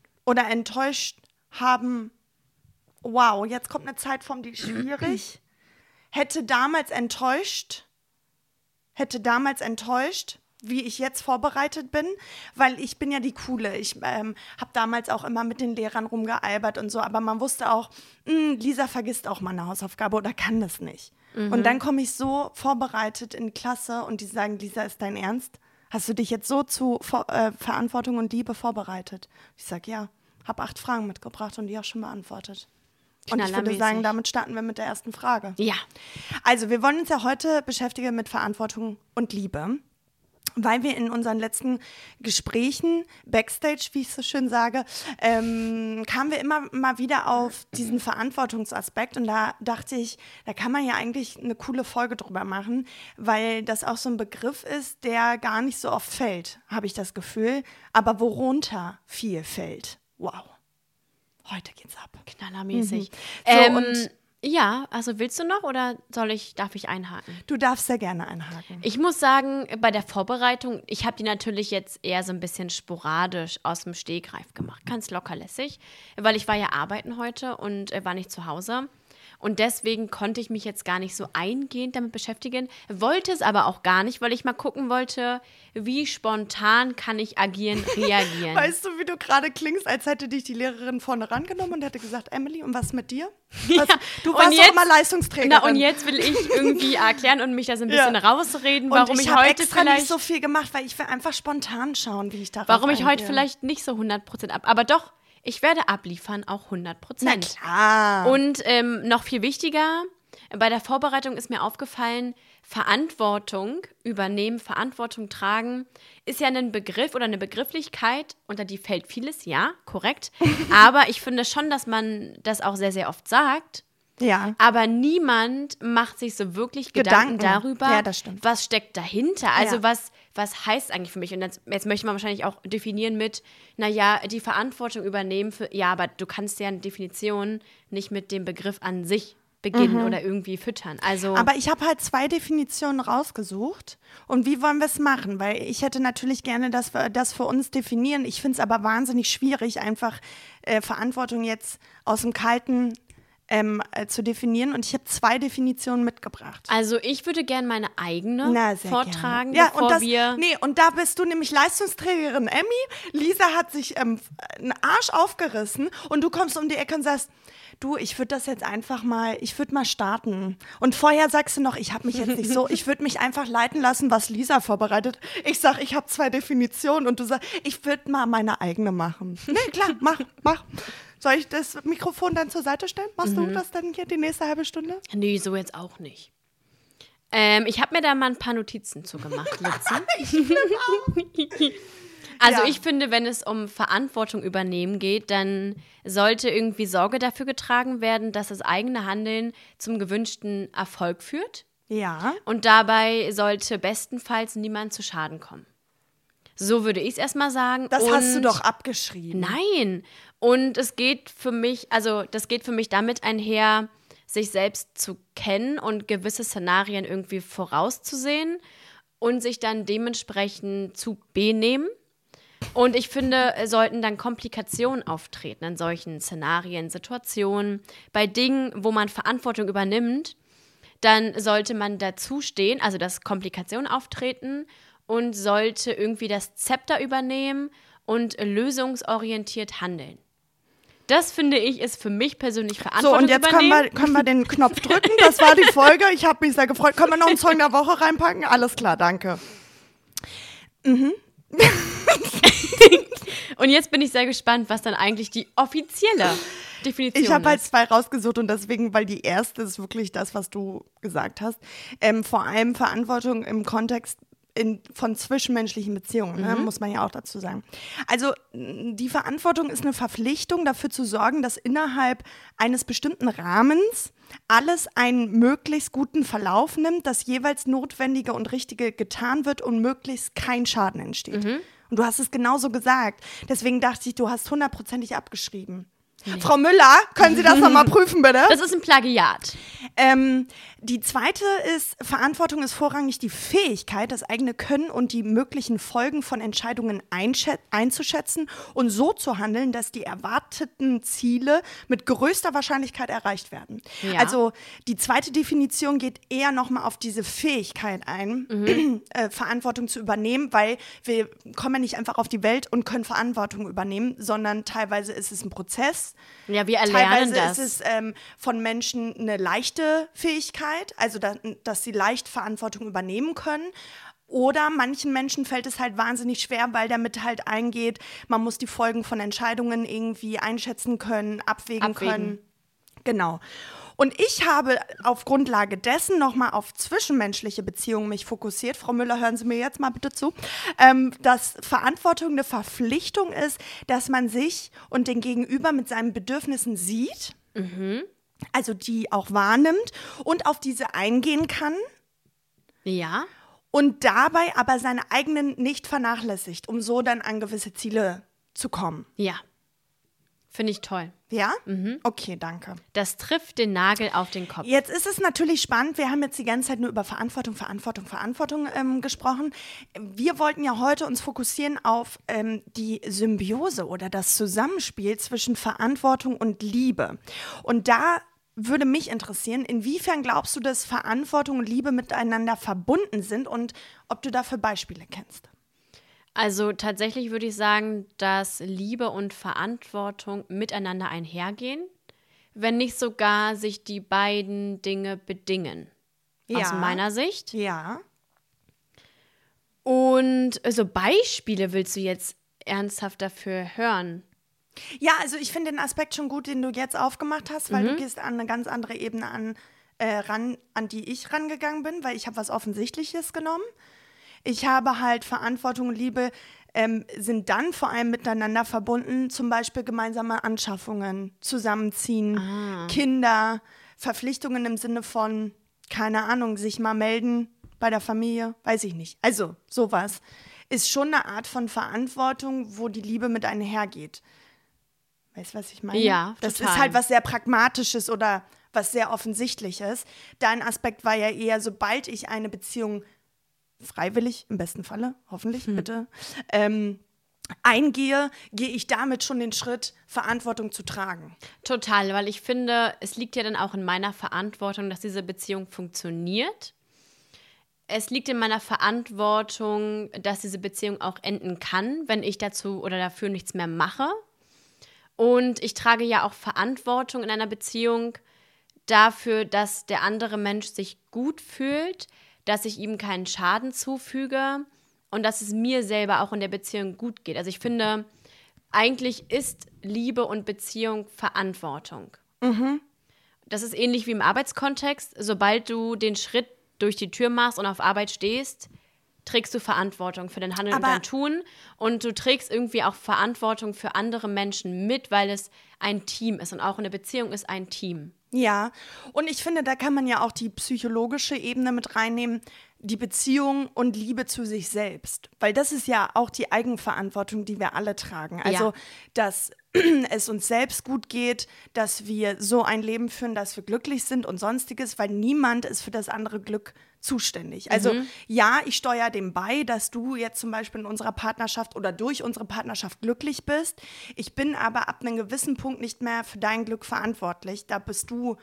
Speaker 2: haben. Wow, jetzt kommt eine Zeitform, die ist schwierig. Hätte damals enttäuscht, wie ich jetzt vorbereitet bin, weil ich bin ja die Coole. Ich habe damals auch immer mit den Lehrern rumgealbert und so, aber man wusste auch, Lisa vergisst auch mal eine Hausaufgabe oder kann das nicht. Und dann komme ich so vorbereitet in die Klasse und die sagen, Lisa, ist dein Ernst? Hast du dich jetzt so zu Verantwortung und Liebe vorbereitet? Ich sage, ja, habe 8 Fragen mitgebracht und die auch schon beantwortet. Und ich würde sagen, damit starten wir mit der ersten Frage.
Speaker 1: Ja.
Speaker 2: Also wir wollen uns ja heute beschäftigen mit Verantwortung und Liebe, weil wir in unseren letzten Gesprächen, Backstage, wie ich so schön sage, kamen wir immer mal wieder auf diesen Verantwortungsaspekt. Und da dachte ich, da kann man ja eigentlich eine coole Folge drüber machen, weil das auch so ein Begriff ist, der gar nicht so oft fällt, habe ich das Gefühl. Aber worunter viel fällt. Wow. Heute geht's ab.
Speaker 1: Knallermäßig.
Speaker 2: So,
Speaker 1: Ja, also willst du noch oder darf ich einhaken?
Speaker 2: Du darfst sehr gerne einhaken.
Speaker 1: Ich muss sagen, bei der Vorbereitung, ich habe die natürlich jetzt eher so ein bisschen sporadisch aus dem Stegreif gemacht. Ganz lockerlässig, weil ich war ja arbeiten heute und war nicht zu Hause. Und deswegen konnte ich mich jetzt gar nicht so eingehend damit beschäftigen, wollte es aber auch gar nicht, weil ich mal gucken wollte, wie spontan kann ich reagieren.
Speaker 2: Weißt du, wie du gerade klingst, als hätte dich die Lehrerin vorne rangenommen und hätte gesagt, Emily, und was mit dir? Du warst doch immer Leistungsträgerin.
Speaker 1: Na, und jetzt will ich irgendwie erklären und mich da so ein bisschen rausreden, warum ich heute
Speaker 2: extra nicht so viel gemacht, weil ich will einfach spontan schauen, wie ich darauf
Speaker 1: warum ich
Speaker 2: eingehe.
Speaker 1: heute vielleicht nicht so 100% aber doch, ich werde abliefern, auch 100%.
Speaker 2: Na klar.
Speaker 1: Und noch viel wichtiger, bei der Vorbereitung ist mir aufgefallen, Verantwortung übernehmen, Verantwortung tragen, ist ja ein Begriff oder eine Begrifflichkeit, unter die fällt vieles, ja, korrekt. Aber ich finde schon, dass man das auch sehr, sehr oft sagt.
Speaker 2: Ja.
Speaker 1: Aber niemand macht sich so wirklich Gedanken darüber,
Speaker 2: ja, das stimmt.
Speaker 1: was steckt dahinter. Also
Speaker 2: Ja.
Speaker 1: was heißt eigentlich für mich? Und jetzt möchte man wahrscheinlich auch definieren mit, naja, die Verantwortung übernehmen ja, aber du kannst ja eine Definition nicht mit dem Begriff an sich beginnen oder irgendwie füttern. Also
Speaker 2: Aber ich habe halt 2 Definitionen rausgesucht. Und wie wollen wir es machen? Weil ich hätte natürlich gerne, dass wir das für uns definieren. Ich finde es aber wahnsinnig schwierig, einfach Verantwortung jetzt aus dem Kalten zu definieren. Und ich habe 2 Definitionen mitgebracht.
Speaker 1: Also ich würde gerne meine eigene vortragen,
Speaker 2: gerne.
Speaker 1: bevor
Speaker 2: und da bist du nämlich Leistungsträgerin Emmy. Lisa hat sich einen Arsch aufgerissen und du kommst um die Ecke und sagst, du, ich würde das jetzt einfach mal, ich würde mal starten. Und vorher sagst du noch, ich habe mich jetzt nicht so, ich würde mich einfach leiten lassen, was Lisa vorbereitet. Ich sag, ich habe 2 Definitionen und du sagst, ich würde mal meine eigene machen. Nee, klar, mach. Soll ich das Mikrofon dann zur Seite stellen? Machst du das dann hier die nächste halbe Stunde?
Speaker 1: Nee, so jetzt auch nicht. Ich habe mir da mal ein paar Notizen zugemacht, Litzi. Also
Speaker 2: Ja.
Speaker 1: ich finde, wenn es um Verantwortung übernehmen geht, dann sollte irgendwie Sorge dafür getragen werden, dass das eigene Handeln zum gewünschten Erfolg führt.
Speaker 2: Ja.
Speaker 1: Und dabei sollte bestenfalls niemand zu Schaden kommen. So würde ich es erstmal sagen.
Speaker 2: Das hast du doch abgeschrieben.
Speaker 1: Nein. Und das geht für mich damit einher, sich selbst zu kennen und gewisse Szenarien irgendwie vorauszusehen und sich dann dementsprechend zu benehmen. Und ich finde, sollten dann Komplikationen auftreten in solchen Szenarien, Situationen, bei Dingen, wo man Verantwortung übernimmt, dann sollte man dazu stehen, also dass Komplikationen auftreten und sollte irgendwie das Zepter übernehmen und lösungsorientiert handeln. Das, finde ich, ist für mich persönlich Verantwortung
Speaker 2: So, und jetzt können wir den Knopf drücken. Das war die Folge. Ich habe mich sehr gefreut. Können wir noch einen Song der Woche reinpacken? Alles klar, danke.
Speaker 1: Und jetzt bin ich sehr gespannt, was dann eigentlich die offizielle Definition ist.
Speaker 2: Ich habe halt 2 rausgesucht und deswegen, weil die erste ist wirklich das, was du gesagt hast. Vor allem Verantwortung im Kontext von zwischenmenschlichen Beziehungen, ne? Muss man ja auch dazu sagen. Also die Verantwortung ist eine Verpflichtung, dafür zu sorgen, dass innerhalb eines bestimmten Rahmens alles einen möglichst guten Verlauf nimmt, dass jeweils Notwendige und Richtige getan wird und möglichst kein Schaden entsteht. Und du hast es genauso gesagt. Deswegen dachte ich, du hast 100%ig abgeschrieben. Nee. Frau Müller, können Sie das nochmal prüfen, bitte?
Speaker 1: Das ist ein Plagiat.
Speaker 2: Die zweite ist, Verantwortung ist vorrangig die Fähigkeit, das eigene Können und die möglichen Folgen von Entscheidungen einzuschätzen und so zu handeln, dass die erwarteten Ziele mit größter Wahrscheinlichkeit erreicht werden. Ja. Also die zweite Definition geht eher nochmal auf diese Fähigkeit ein, Verantwortung zu übernehmen, weil wir kommen ja nicht einfach auf die Welt und können Verantwortung übernehmen, sondern teilweise ist es ein Prozess.
Speaker 1: Ja, wir erlernen
Speaker 2: Teilweise
Speaker 1: das.
Speaker 2: ist es von Menschen eine leichte Fähigkeit, also dass sie leicht Verantwortung übernehmen können. Oder manchen Menschen fällt es halt wahnsinnig schwer, weil damit halt eingeht, man muss die Folgen von Entscheidungen irgendwie einschätzen können, abwägen können. Genau. Und ich habe auf Grundlage dessen nochmal auf zwischenmenschliche Beziehungen mich fokussiert. Frau Müller, hören Sie mir jetzt mal bitte zu. Dass Verantwortung eine Verpflichtung ist, dass man sich und den Gegenüber mit seinen Bedürfnissen sieht, also die auch wahrnimmt und auf diese eingehen kann.
Speaker 1: Ja.
Speaker 2: Und dabei aber seine eigenen nicht vernachlässigt, um so dann an gewisse Ziele zu kommen.
Speaker 1: Ja. Finde ich toll.
Speaker 2: Ja? Okay, danke.
Speaker 1: Das trifft den Nagel auf den Kopf.
Speaker 2: Jetzt ist es natürlich spannend, wir haben jetzt die ganze Zeit nur über Verantwortung gesprochen. Wir wollten ja heute uns fokussieren auf die Symbiose oder das Zusammenspiel zwischen Verantwortung und Liebe. Und da würde mich interessieren, inwiefern glaubst du, dass Verantwortung und Liebe miteinander verbunden sind und ob du dafür Beispiele kennst?
Speaker 1: Also tatsächlich würde ich sagen, dass Liebe und Verantwortung miteinander einhergehen, wenn nicht sogar sich die beiden Dinge bedingen. Ja. Aus meiner Sicht.
Speaker 2: Ja.
Speaker 1: Und so Beispiele willst du jetzt ernsthaft dafür hören?
Speaker 2: Ja, also ich finde den Aspekt schon gut, den du jetzt aufgemacht hast, weil du gehst an eine ganz andere Ebene ran, an die ich rangegangen bin, weil ich habe was Offensichtliches genommen. Ich habe halt Verantwortung und Liebe sind dann vor allem miteinander verbunden, zum Beispiel gemeinsame Anschaffungen, Zusammenziehen, Kinder, Verpflichtungen im Sinne von, keine Ahnung, sich mal melden bei der Familie, weiß ich nicht. Also sowas ist schon eine Art von Verantwortung, wo die Liebe mit einhergeht. Weißt du, was ich meine?
Speaker 1: Ja,
Speaker 2: das
Speaker 1: total.
Speaker 2: ist halt was sehr Pragmatisches oder was sehr Offensichtliches. Dein Aspekt war ja eher, sobald ich eine Beziehung freiwillig, im besten Falle, hoffentlich, bitte, eingehe, gehe ich damit schon den Schritt, Verantwortung zu tragen.
Speaker 1: Total, weil ich finde, es liegt ja dann auch in meiner Verantwortung, dass diese Beziehung funktioniert. Es liegt in meiner Verantwortung, dass diese Beziehung auch enden kann, wenn ich dazu oder dafür nichts mehr mache. Und ich trage ja auch Verantwortung in einer Beziehung dafür, dass der andere Mensch sich gut fühlt, dass ich ihm keinen Schaden zufüge und dass es mir selber auch in der Beziehung gut geht. Also ich finde, eigentlich ist Liebe und Beziehung Verantwortung. Das ist ähnlich wie im Arbeitskontext. Sobald du den Schritt durch die Tür machst und auf Arbeit stehst, trägst du Verantwortung für dein Handeln und dein Tun. Und du trägst irgendwie auch Verantwortung für andere Menschen mit, weil es ein Team ist. Und auch eine Beziehung ist ein Team.
Speaker 2: Ja, und ich finde, da kann man ja auch die psychologische Ebene mit reinnehmen, die Beziehung und Liebe zu sich selbst. Weil das ist ja auch die Eigenverantwortung, die wir alle tragen. Also, dass es uns selbst gut geht, dass wir so ein Leben führen, dass wir glücklich sind und Sonstiges, weil niemand ist für das andere Glück zuständig. Also ja, ich steuere dem bei, dass du jetzt zum Beispiel in unserer Partnerschaft oder durch unsere Partnerschaft glücklich bist. Ich bin aber ab einem gewissen Punkt nicht mehr für dein Glück verantwortlich. Da bist du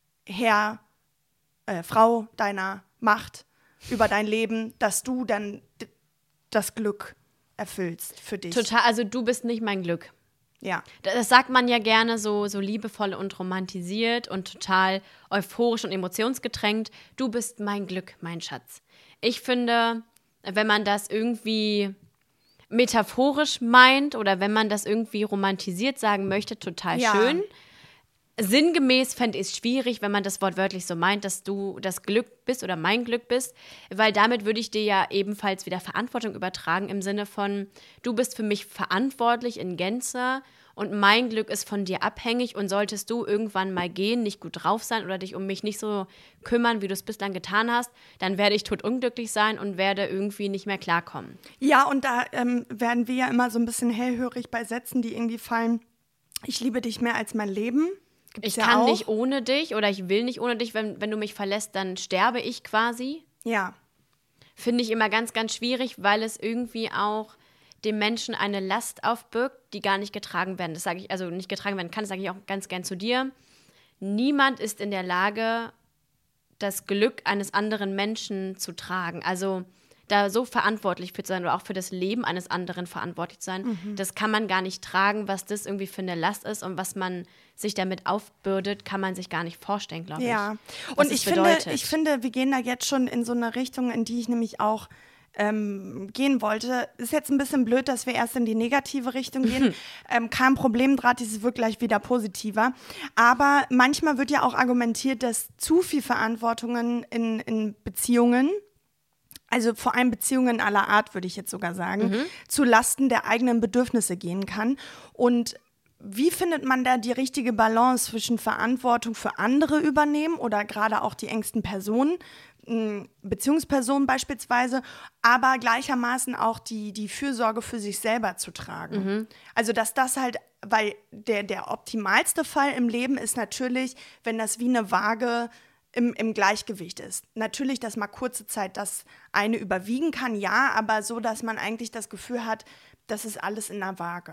Speaker 2: Frau deiner Macht über dein Leben, dass du dann das Glück erfüllst für dich.
Speaker 1: Total, also du bist nicht mein Glück.
Speaker 2: Ja.
Speaker 1: Das sagt man ja gerne so liebevoll und romantisiert und total euphorisch und emotionsgetränkt. Du bist mein Glück, mein Schatz. Ich finde, wenn man das irgendwie metaphorisch meint oder wenn man das irgendwie romantisiert sagen möchte, total schön. sinngemäß fände ich es schwierig, wenn man das wortwörtlich so meint, dass du das Glück bist oder mein Glück bist, weil damit würde ich dir ja ebenfalls wieder Verantwortung übertragen im Sinne von, du bist für mich verantwortlich in Gänze und mein Glück ist von dir abhängig und solltest du irgendwann mal gehen, nicht gut drauf sein oder dich um mich nicht so kümmern, wie du es bislang getan hast, dann werde ich totunglücklich sein und werde irgendwie nicht mehr klarkommen.
Speaker 2: Ja, und da werden wir ja immer so ein bisschen hellhörig bei Sätzen, die irgendwie fallen, ich liebe dich mehr als mein Leben.
Speaker 1: Ich kann nicht ohne dich oder ich will nicht ohne dich, wenn du mich verlässt, dann sterbe ich quasi.
Speaker 2: Ja.
Speaker 1: Finde ich immer ganz, ganz schwierig, weil es irgendwie auch dem Menschen eine Last aufbürgt, die gar nicht getragen werden. Das sage ich, also nicht getragen werden kann, das sage ich auch ganz gern zu dir. Niemand ist in der Lage, das Glück eines anderen Menschen zu tragen. Also da so verantwortlich für zu sein oder auch für das Leben eines anderen verantwortlich zu sein, das kann man gar nicht tragen, was das irgendwie für eine Last ist und was man sich damit aufbürdet, kann man sich gar nicht vorstellen, glaube ich.
Speaker 2: Ja, und ich finde, wir gehen da jetzt schon in so eine Richtung, in die ich nämlich auch gehen wollte. Ist jetzt ein bisschen blöd, dass wir erst in die negative Richtung gehen. Kein Problem, Dratis wird gleich wieder positiver. Aber manchmal wird ja auch argumentiert, dass zu viel Verantwortungen in Beziehungen, also vor allem Beziehungen aller Art, würde ich jetzt sogar sagen, zu Lasten der eigenen Bedürfnisse gehen kann. Und wie findet man da die richtige Balance zwischen Verantwortung für andere übernehmen oder gerade auch die engsten Personen, Beziehungspersonen beispielsweise, aber gleichermaßen auch die Fürsorge für sich selber zu tragen. Also dass das halt, weil der optimalste Fall im Leben ist natürlich, wenn das wie eine Waage im Gleichgewicht ist. Natürlich, dass mal kurze Zeit das eine überwiegen kann, ja, aber so, dass man eigentlich das Gefühl hat, das ist alles in der Waage.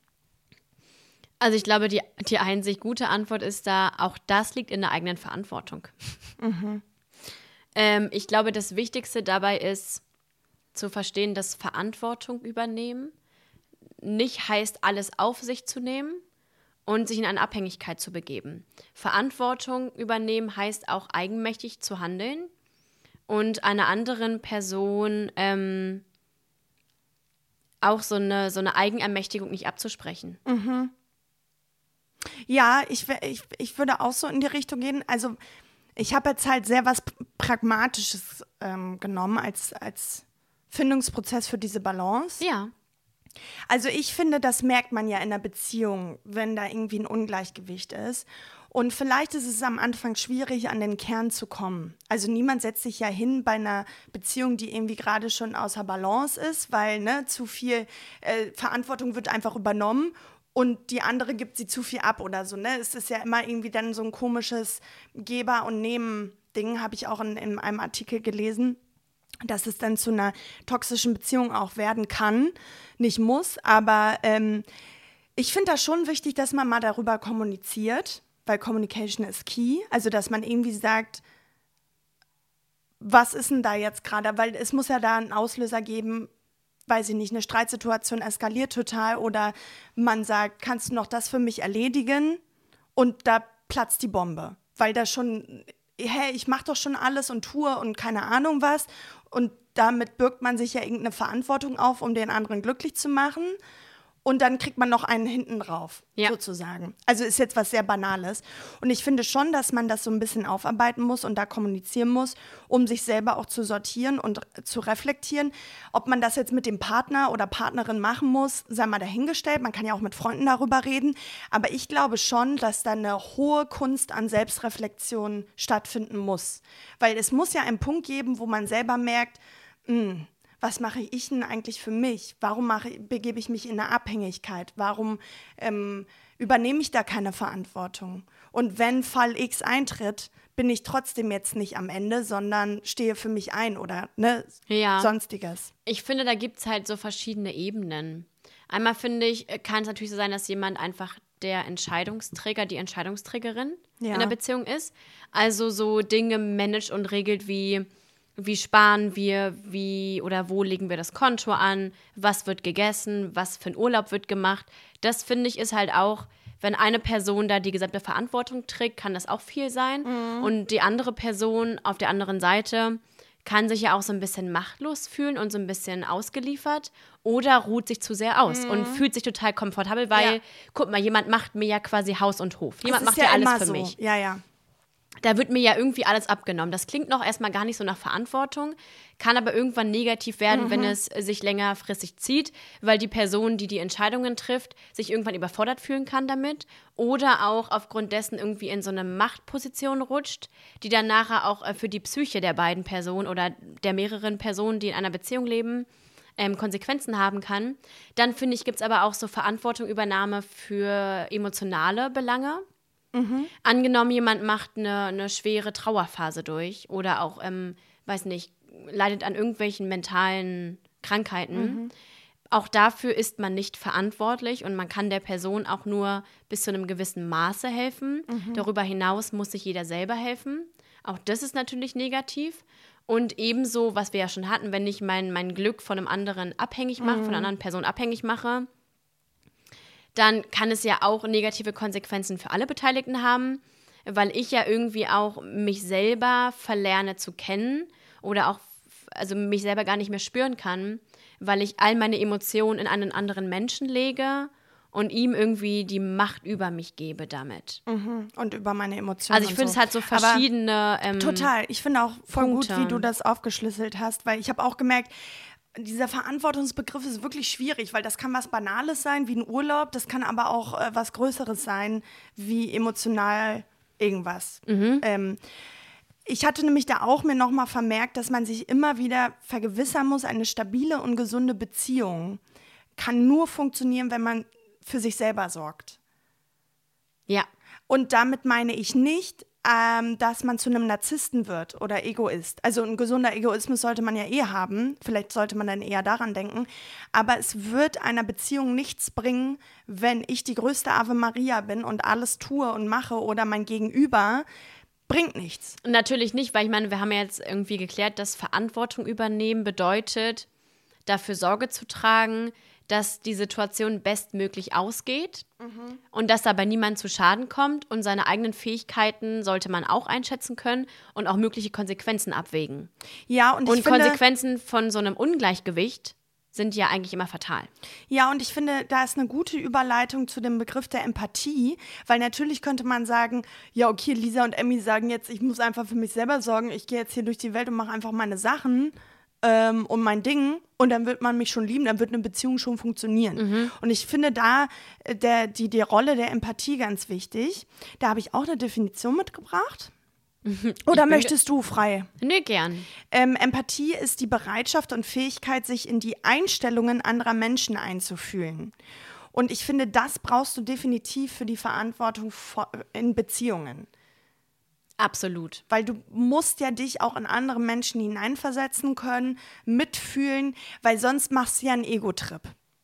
Speaker 1: Also ich glaube, die einzig gute Antwort ist da, auch das liegt in der eigenen Verantwortung. Ich glaube, das Wichtigste dabei ist, zu verstehen, dass Verantwortung übernehmen nicht heißt, alles auf sich zu nehmen und sich in eine Abhängigkeit zu begeben. Verantwortung übernehmen heißt auch eigenmächtig zu handeln und einer anderen Person auch so eine Eigenermächtigung nicht abzusprechen.
Speaker 2: Ja, ich würde auch so in die Richtung gehen. Also ich habe jetzt halt sehr was Pragmatisches genommen als Findungsprozess für diese Balance.
Speaker 1: Ja.
Speaker 2: Also ich finde, das merkt man ja in der Beziehung, wenn da irgendwie ein Ungleichgewicht ist. Und vielleicht ist es am Anfang schwierig, an den Kern zu kommen. Also niemand setzt sich ja hin bei einer Beziehung, die irgendwie gerade schon außer Balance ist, weil zu viel Verantwortung wird einfach übernommen und die andere gibt sie zu viel ab oder so. Es ist ja immer irgendwie dann so ein komisches Geber- und Nehmen-Ding, habe ich auch in einem Artikel gelesen, dass es dann zu einer toxischen Beziehung auch werden kann, nicht muss. Aber ich finde das schon wichtig, dass man mal darüber kommuniziert, weil Communication is key. Also, dass man irgendwie sagt, was ist denn da jetzt gerade? Weil es muss ja da einen Auslöser geben, weiß ich nicht, eine Streitsituation eskaliert total oder man sagt, kannst du noch das für mich erledigen? Und da platzt die Bombe, weil da schon, hey, ich mache doch schon alles und tue und keine Ahnung was. Und damit bürgt man sich ja irgendeine Verantwortung auf, um den anderen glücklich zu machen. Und dann kriegt man noch einen hinten drauf, sozusagen. Also ist jetzt was sehr Banales. Und ich finde schon, dass man das so ein bisschen aufarbeiten muss und da kommunizieren muss, um sich selber auch zu sortieren und zu reflektieren. Ob man das jetzt mit dem Partner oder Partnerin machen muss, sei mal dahingestellt. Man kann ja auch mit Freunden darüber reden. Aber ich glaube schon, dass da eine hohe Kunst an Selbstreflexion stattfinden muss. Weil es muss ja einen Punkt geben, wo man selber merkt, was mache ich denn eigentlich für mich? Warum begebe ich mich in eine Abhängigkeit? Warum übernehme ich da keine Verantwortung? Und wenn Fall X eintritt, bin ich trotzdem jetzt nicht am Ende, sondern stehe für mich ein oder Sonstiges.
Speaker 1: Ich finde, da gibt es halt so verschiedene Ebenen. Einmal finde ich, kann es natürlich so sein, dass jemand einfach der Entscheidungsträger, die Entscheidungsträgerin in der Beziehung ist. Also so Dinge managt und regelt wie sparen wir, oder wo legen wir das Konto an, was wird gegessen, was für ein Urlaub wird gemacht. Das, finde ich, ist halt auch, wenn eine Person da die gesamte Verantwortung trägt, kann das auch viel sein. Und die andere Person auf der anderen Seite kann sich ja auch so ein bisschen machtlos fühlen und so ein bisschen ausgeliefert oder ruht sich zu sehr aus und fühlt sich total komfortabel, weil, guck mal, jemand macht mir ja quasi Haus und Hof. Jemand macht ja alles für mich.
Speaker 2: Ja, ja.
Speaker 1: Da wird mir ja irgendwie alles abgenommen. Das klingt noch erstmal gar nicht so nach Verantwortung, kann aber irgendwann negativ werden, wenn es sich längerfristig zieht, weil die Person, die die Entscheidungen trifft, sich irgendwann überfordert fühlen kann damit oder auch aufgrund dessen irgendwie in so eine Machtposition rutscht, die dann nachher auch für die Psyche der beiden Personen oder der mehreren Personen, die in einer Beziehung leben, Konsequenzen haben kann. Dann, finde ich, gibt es aber auch so Verantwortungsübernahme für emotionale Belange. Angenommen, jemand macht eine schwere Trauerphase durch oder auch, weiß nicht, leidet an irgendwelchen mentalen Krankheiten. Auch dafür ist man nicht verantwortlich und man kann der Person auch nur bis zu einem gewissen Maße helfen. Darüber hinaus muss sich jeder selber helfen. Auch das ist natürlich negativ. Und ebenso, was wir ja schon hatten, wenn ich mein Glück von einem anderen abhängig mache, von einer anderen Person abhängig mache, dann kann es ja auch negative Konsequenzen für alle Beteiligten haben, weil ich ja irgendwie auch mich selber verlerne zu kennen oder auch also mich selber gar nicht mehr spüren kann, weil ich all meine Emotionen in einen anderen Menschen lege und ihm irgendwie die Macht über mich gebe damit.
Speaker 2: Und über meine Emotionen.
Speaker 1: Also ich finde, es hat so verschiedene
Speaker 2: total. Ich finde auch voll
Speaker 1: Punkte.
Speaker 2: gut, wie du das aufgeschlüsselt hast, weil ich habe auch gemerkt, dieser Verantwortungsbegriff ist wirklich schwierig, weil das kann was Banales sein, wie ein Urlaub, das kann aber auch was Größeres sein, wie emotional irgendwas. Ich hatte nämlich da auch mir nochmal vermerkt, dass man sich immer wieder vergewissern muss, eine stabile und gesunde Beziehung kann nur funktionieren, wenn man für sich selber sorgt.
Speaker 1: Ja.
Speaker 2: Und damit meine ich nicht, dass man zu einem Narzissten wird oder Egoist. Also ein gesunder Egoismus sollte man ja haben. Vielleicht sollte man dann eher daran denken. Aber es wird einer Beziehung nichts bringen, wenn ich die größte Ave Maria bin und alles tue und mache oder mein Gegenüber bringt nichts.
Speaker 1: Natürlich nicht, weil ich meine, wir haben ja jetzt irgendwie geklärt, dass Verantwortung übernehmen bedeutet, dafür Sorge zu tragen, dass die Situation bestmöglich ausgeht und dass dabei niemand zu Schaden kommt und seine eigenen Fähigkeiten sollte man auch einschätzen können und auch mögliche Konsequenzen abwägen.
Speaker 2: Ja, und ich finde,
Speaker 1: Konsequenzen von so einem Ungleichgewicht sind ja eigentlich immer fatal.
Speaker 2: Ja, und ich finde, da ist eine gute Überleitung zu dem Begriff der Empathie, weil natürlich könnte man sagen, ja okay, Lisa und Emmy sagen jetzt, ich muss einfach für mich selber sorgen, ich gehe jetzt hier durch die Welt und mache einfach meine Sachen und mein Ding und dann wird man mich schon lieben, dann wird eine Beziehung schon funktionieren. Und ich finde da die Rolle der Empathie ganz wichtig. Da habe ich auch eine Definition mitgebracht. Oder möchtest du frei?
Speaker 1: Nee, gern.
Speaker 2: Empathie ist die Bereitschaft und Fähigkeit, sich in die Einstellungen anderer Menschen einzufühlen. Und ich finde, das brauchst du definitiv für die Verantwortung in Beziehungen.
Speaker 1: Absolut.
Speaker 2: Weil du musst ja dich auch in andere Menschen hineinversetzen können, mitfühlen, weil sonst machst du ja einen Ego-Trip.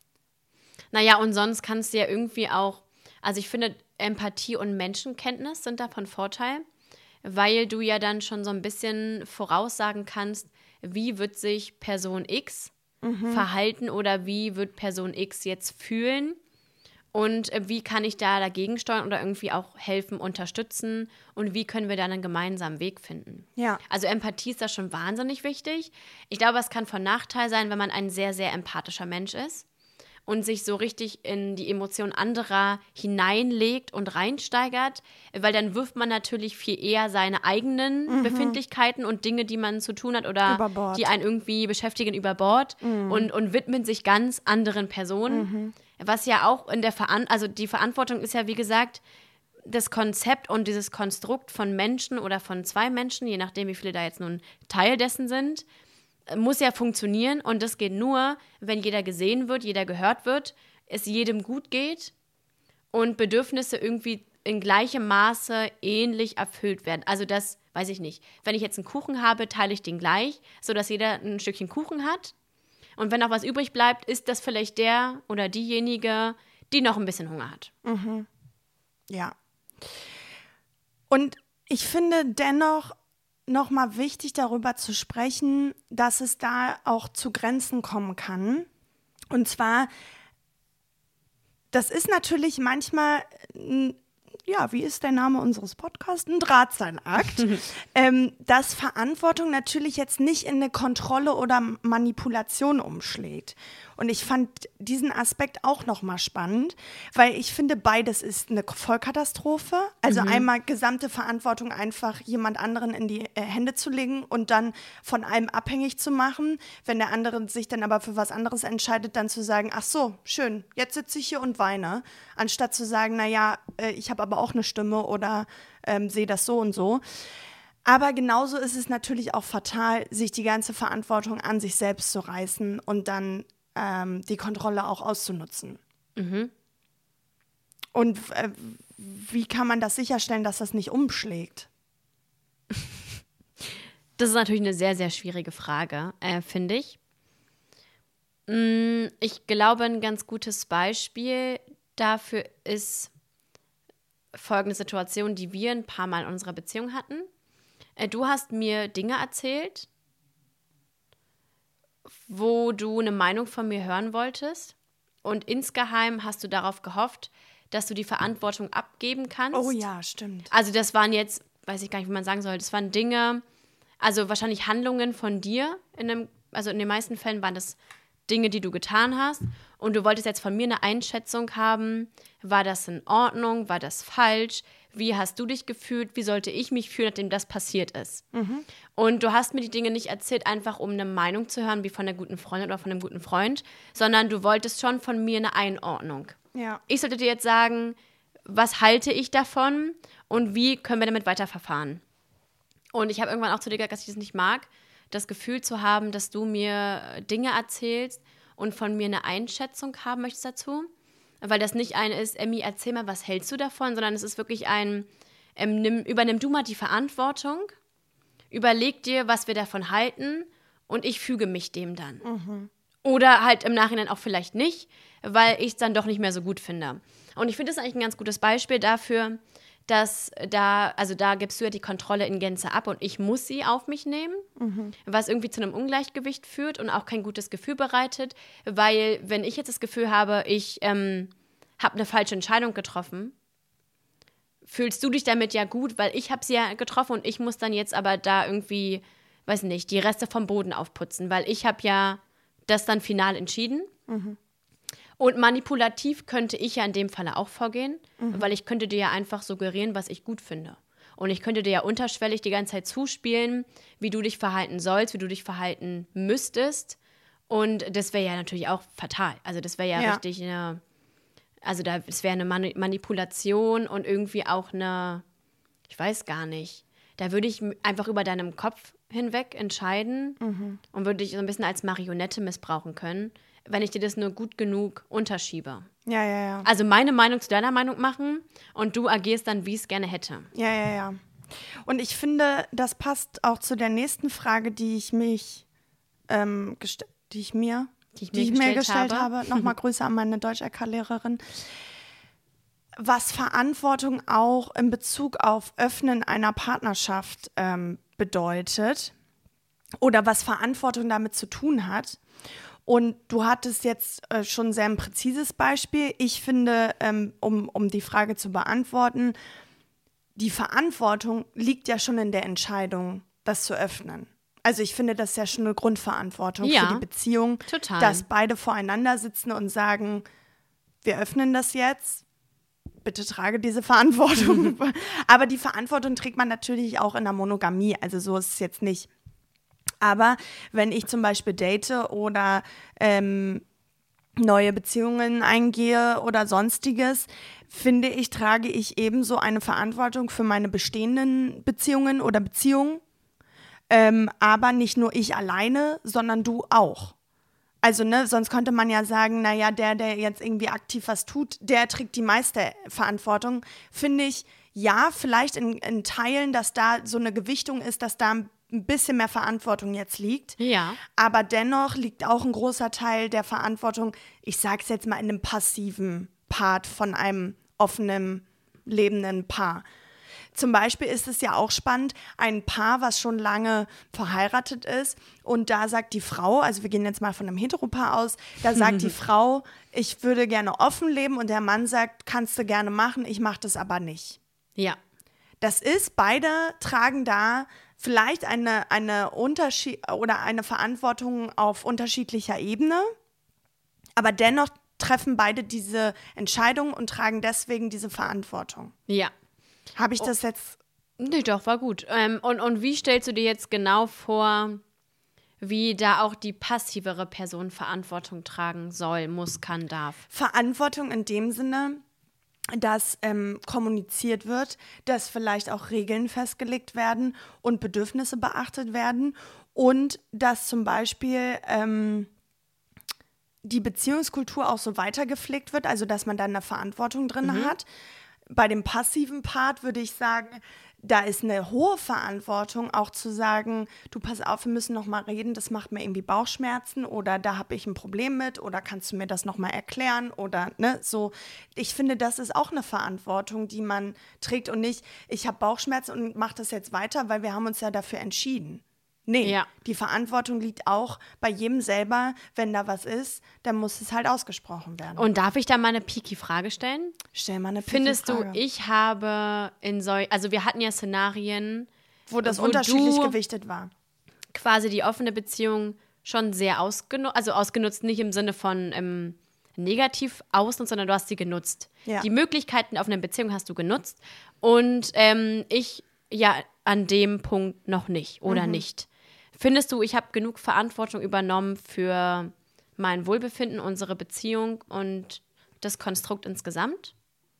Speaker 1: Naja, und sonst kannst du ja irgendwie auch, also ich finde, Empathie und Menschenkenntnis sind da von Vorteil, weil du ja dann schon so ein bisschen voraussagen kannst, wie wird sich Person X verhalten oder wie wird Person X jetzt fühlen und wie kann ich da dagegen steuern oder irgendwie auch helfen, unterstützen und wie können wir da einen gemeinsamen Weg finden.
Speaker 2: Ja.
Speaker 1: Also Empathie ist da schon wahnsinnig wichtig. Ich glaube, es kann von Nachteil sein, wenn man ein sehr, sehr empathischer Mensch ist und sich so richtig in die Emotionen anderer hineinlegt und reinsteigert, weil dann wirft man natürlich viel eher seine eigenen Befindlichkeiten und Dinge, die man zu tun hat oder die einen irgendwie beschäftigen, über Bord und widmet sich ganz anderen Personen. Was ja auch in der also die Verantwortung ist ja, wie gesagt, das Konzept und dieses Konstrukt von Menschen oder von zwei Menschen, je nachdem, wie viele da jetzt nun Teil dessen sind, muss ja funktionieren und das geht nur, wenn jeder gesehen wird, jeder gehört wird, es jedem gut geht und Bedürfnisse irgendwie in gleichem Maße ähnlich erfüllt werden. Also das, weiß ich nicht, wenn ich jetzt einen Kuchen habe, teile ich den gleich, sodass jeder ein Stückchen Kuchen hat und wenn auch was übrig bleibt, ist das vielleicht der oder diejenige, die noch ein bisschen Hunger hat.
Speaker 2: Ja. Und ich finde dennoch nochmal wichtig, darüber zu sprechen, dass es da auch zu Grenzen kommen kann. Und zwar, das ist natürlich manchmal wie ist der Name unseres Podcasts? Ein Drahtseilakt. Dass Verantwortung natürlich jetzt nicht in eine Kontrolle oder Manipulation umschlägt. Und ich fand diesen Aspekt auch nochmal spannend, weil ich finde, beides ist eine Vollkatastrophe. Also einmal gesamte Verantwortung einfach jemand anderen in die Hände zu legen und dann von einem abhängig zu machen. Wenn der andere sich dann aber für was anderes entscheidet, dann zu sagen, ach so, schön, jetzt sitze ich hier und weine, anstatt zu sagen, naja, ich habe aber auch eine Stimme oder sehe das so und so. Aber genauso ist es natürlich auch fatal, sich die ganze Verantwortung an sich selbst zu reißen und dann die Kontrolle auch auszunutzen. Und wie kann man das sicherstellen, dass das nicht umschlägt?
Speaker 1: Das ist natürlich eine sehr, sehr schwierige Frage, finde ich. Ich glaube, ein ganz gutes Beispiel dafür ist folgende Situation, die wir ein paar Mal in unserer Beziehung hatten. Du hast mir Dinge erzählt, wo du eine Meinung von mir hören wolltest. Und insgeheim hast du darauf gehofft, dass du die Verantwortung abgeben kannst.
Speaker 2: Oh ja, stimmt.
Speaker 1: Also das waren jetzt, weiß ich gar nicht, wie man sagen soll, das waren Dinge, also wahrscheinlich Handlungen von dir. Also in den meisten Fällen waren das Dinge, die du getan hast. Und du wolltest jetzt von mir eine Einschätzung haben. War das in Ordnung? War das falsch? Wie hast du dich gefühlt? Wie sollte ich mich fühlen, nachdem das passiert ist? Und du hast mir die Dinge nicht erzählt, einfach um eine Meinung zu hören, wie von einer guten Freundin oder von einem guten Freund, sondern du wolltest schon von mir eine Einordnung.
Speaker 2: Ja.
Speaker 1: Ich sollte dir jetzt sagen, was halte ich davon und wie können wir damit weiterverfahren? Und ich habe irgendwann auch zu dir gesagt, dass ich das nicht mag, das Gefühl zu haben, dass du mir Dinge erzählst und von mir eine Einschätzung haben möchtest dazu. Weil das nicht ein ist, Emmy, erzähl mal, was hältst du davon, sondern es ist wirklich ein, übernimm du mal die Verantwortung, überleg dir, was wir davon halten und ich füge mich dem dann. Oder halt im Nachhinein auch vielleicht nicht, weil ich es dann doch nicht mehr so gut finde. Und ich finde das eigentlich ein ganz gutes Beispiel dafür, dass da gibst du ja die Kontrolle in Gänze ab und ich muss sie auf mich nehmen, was irgendwie zu einem Ungleichgewicht führt und auch kein gutes Gefühl bereitet, weil wenn ich jetzt das Gefühl habe, ich habe eine falsche Entscheidung getroffen, fühlst du dich damit ja gut, weil ich habe sie ja getroffen und ich muss dann jetzt aber da irgendwie, weiß nicht, die Reste vom Boden aufputzen, weil ich habe ja das dann final entschieden. Und manipulativ könnte ich ja in dem Falle auch vorgehen, weil ich könnte dir ja einfach suggerieren, was ich gut finde. Und ich könnte dir ja unterschwellig die ganze Zeit zuspielen, wie du dich verhalten sollst, wie du dich verhalten müsstest. Und das wäre ja natürlich auch fatal. Also das wäre ja richtig das wäre eine Manipulation und irgendwie auch eine, ich weiß gar nicht, da würde ich einfach über deinem Kopf hinweg entscheiden und würde dich so ein bisschen als Marionette missbrauchen können, wenn ich dir das nur gut genug unterschiebe.
Speaker 2: Ja.
Speaker 1: Also meine Meinung zu deiner Meinung machen und du agierst dann, wie ich es gerne hätte.
Speaker 2: Ja. Und ich finde, das passt auch zu der nächsten Frage, die ich mir gestellt habe. Nochmal Grüße an meine Deutsch-LK-Lehrerin. Was Verantwortung auch in Bezug auf Öffnen einer Partnerschaft bedeutet oder was Verantwortung damit zu tun hat. Und du hattest jetzt schon ein sehr ein präzises Beispiel. Ich finde, um die Frage zu beantworten, die Verantwortung liegt ja schon in der Entscheidung, das zu öffnen. Also ich finde, das ist ja schon eine Grundverantwortung für die Beziehung,
Speaker 1: total.
Speaker 2: Dass beide voreinander sitzen und sagen, wir öffnen das jetzt, bitte trage diese Verantwortung. Aber die Verantwortung trägt man natürlich auch in der Monogamie, also so ist es jetzt nicht. Aber wenn ich zum Beispiel date oder neue Beziehungen eingehe oder sonstiges, finde ich, trage ich ebenso eine Verantwortung für meine bestehenden Beziehungen oder Beziehungen. Aber nicht nur ich alleine, sondern du auch. Also, sonst könnte man ja sagen, naja, der jetzt irgendwie aktiv was tut, der trägt die meiste Verantwortung. Finde ich, ja, vielleicht in Teilen, dass da so eine Gewichtung ist, dass da ein bisschen mehr Verantwortung jetzt liegt.
Speaker 1: Ja.
Speaker 2: Aber dennoch liegt auch ein großer Teil der Verantwortung, ich sage es jetzt mal, in einem passiven Part von einem offenen, lebenden Paar. Zum Beispiel ist es ja auch spannend, ein Paar, was schon lange verheiratet ist und da sagt die Frau, also wir gehen jetzt mal von einem Heteropaar aus, da sagt die Frau, ich würde gerne offen leben und der Mann sagt, kannst du gerne machen, ich mache das aber nicht.
Speaker 1: Ja.
Speaker 2: Das ist, beide tragen da vielleicht eine Unterschied oder eine Verantwortung auf unterschiedlicher Ebene, aber dennoch treffen beide diese Entscheidung und tragen deswegen diese Verantwortung.
Speaker 1: Ja.
Speaker 2: Habe ich das jetzt?
Speaker 1: Nee, doch, war gut. Und wie stellst du dir jetzt genau vor, wie da auch die passivere Person Verantwortung tragen soll, muss, kann, darf?
Speaker 2: Verantwortung in dem Sinne, dass kommuniziert wird, dass vielleicht auch Regeln festgelegt werden und Bedürfnisse beachtet werden und dass zum Beispiel die Beziehungskultur auch so weitergepflegt wird, also dass man dann eine Verantwortung drin hat. Bei dem passiven Part würde ich sagen, da ist eine hohe Verantwortung, auch zu sagen, du pass auf, wir müssen noch mal reden, das macht mir irgendwie Bauchschmerzen oder da habe ich ein Problem mit oder kannst du mir das noch mal erklären oder ne, so. Ich finde, das ist auch eine Verantwortung, die man trägt und nicht, ich habe Bauchschmerzen und mache das jetzt weiter, weil wir haben uns ja dafür entschieden. Nee,
Speaker 1: Ja.
Speaker 2: die Verantwortung liegt auch bei jedem selber. Wenn da was ist, dann muss es halt ausgesprochen werden.
Speaker 1: Und darf ich da mal eine picky Frage stellen?
Speaker 2: Stell mal eine
Speaker 1: Findest du,
Speaker 2: Frage.
Speaker 1: ich habe also wir hatten ja Szenarien,
Speaker 2: Wo das
Speaker 1: wo
Speaker 2: unterschiedlich
Speaker 1: du
Speaker 2: gewichtet war.
Speaker 1: quasi die offene Beziehung schon sehr ausgenutzt, nicht im Sinne von negativ ausnutzt, sondern du hast sie genutzt.
Speaker 2: Ja.
Speaker 1: Die Möglichkeiten der offenen Beziehung hast du genutzt und ich ja an dem Punkt noch nicht oder nicht. Findest du, ich habe genug Verantwortung übernommen für mein Wohlbefinden, unsere Beziehung und das Konstrukt insgesamt?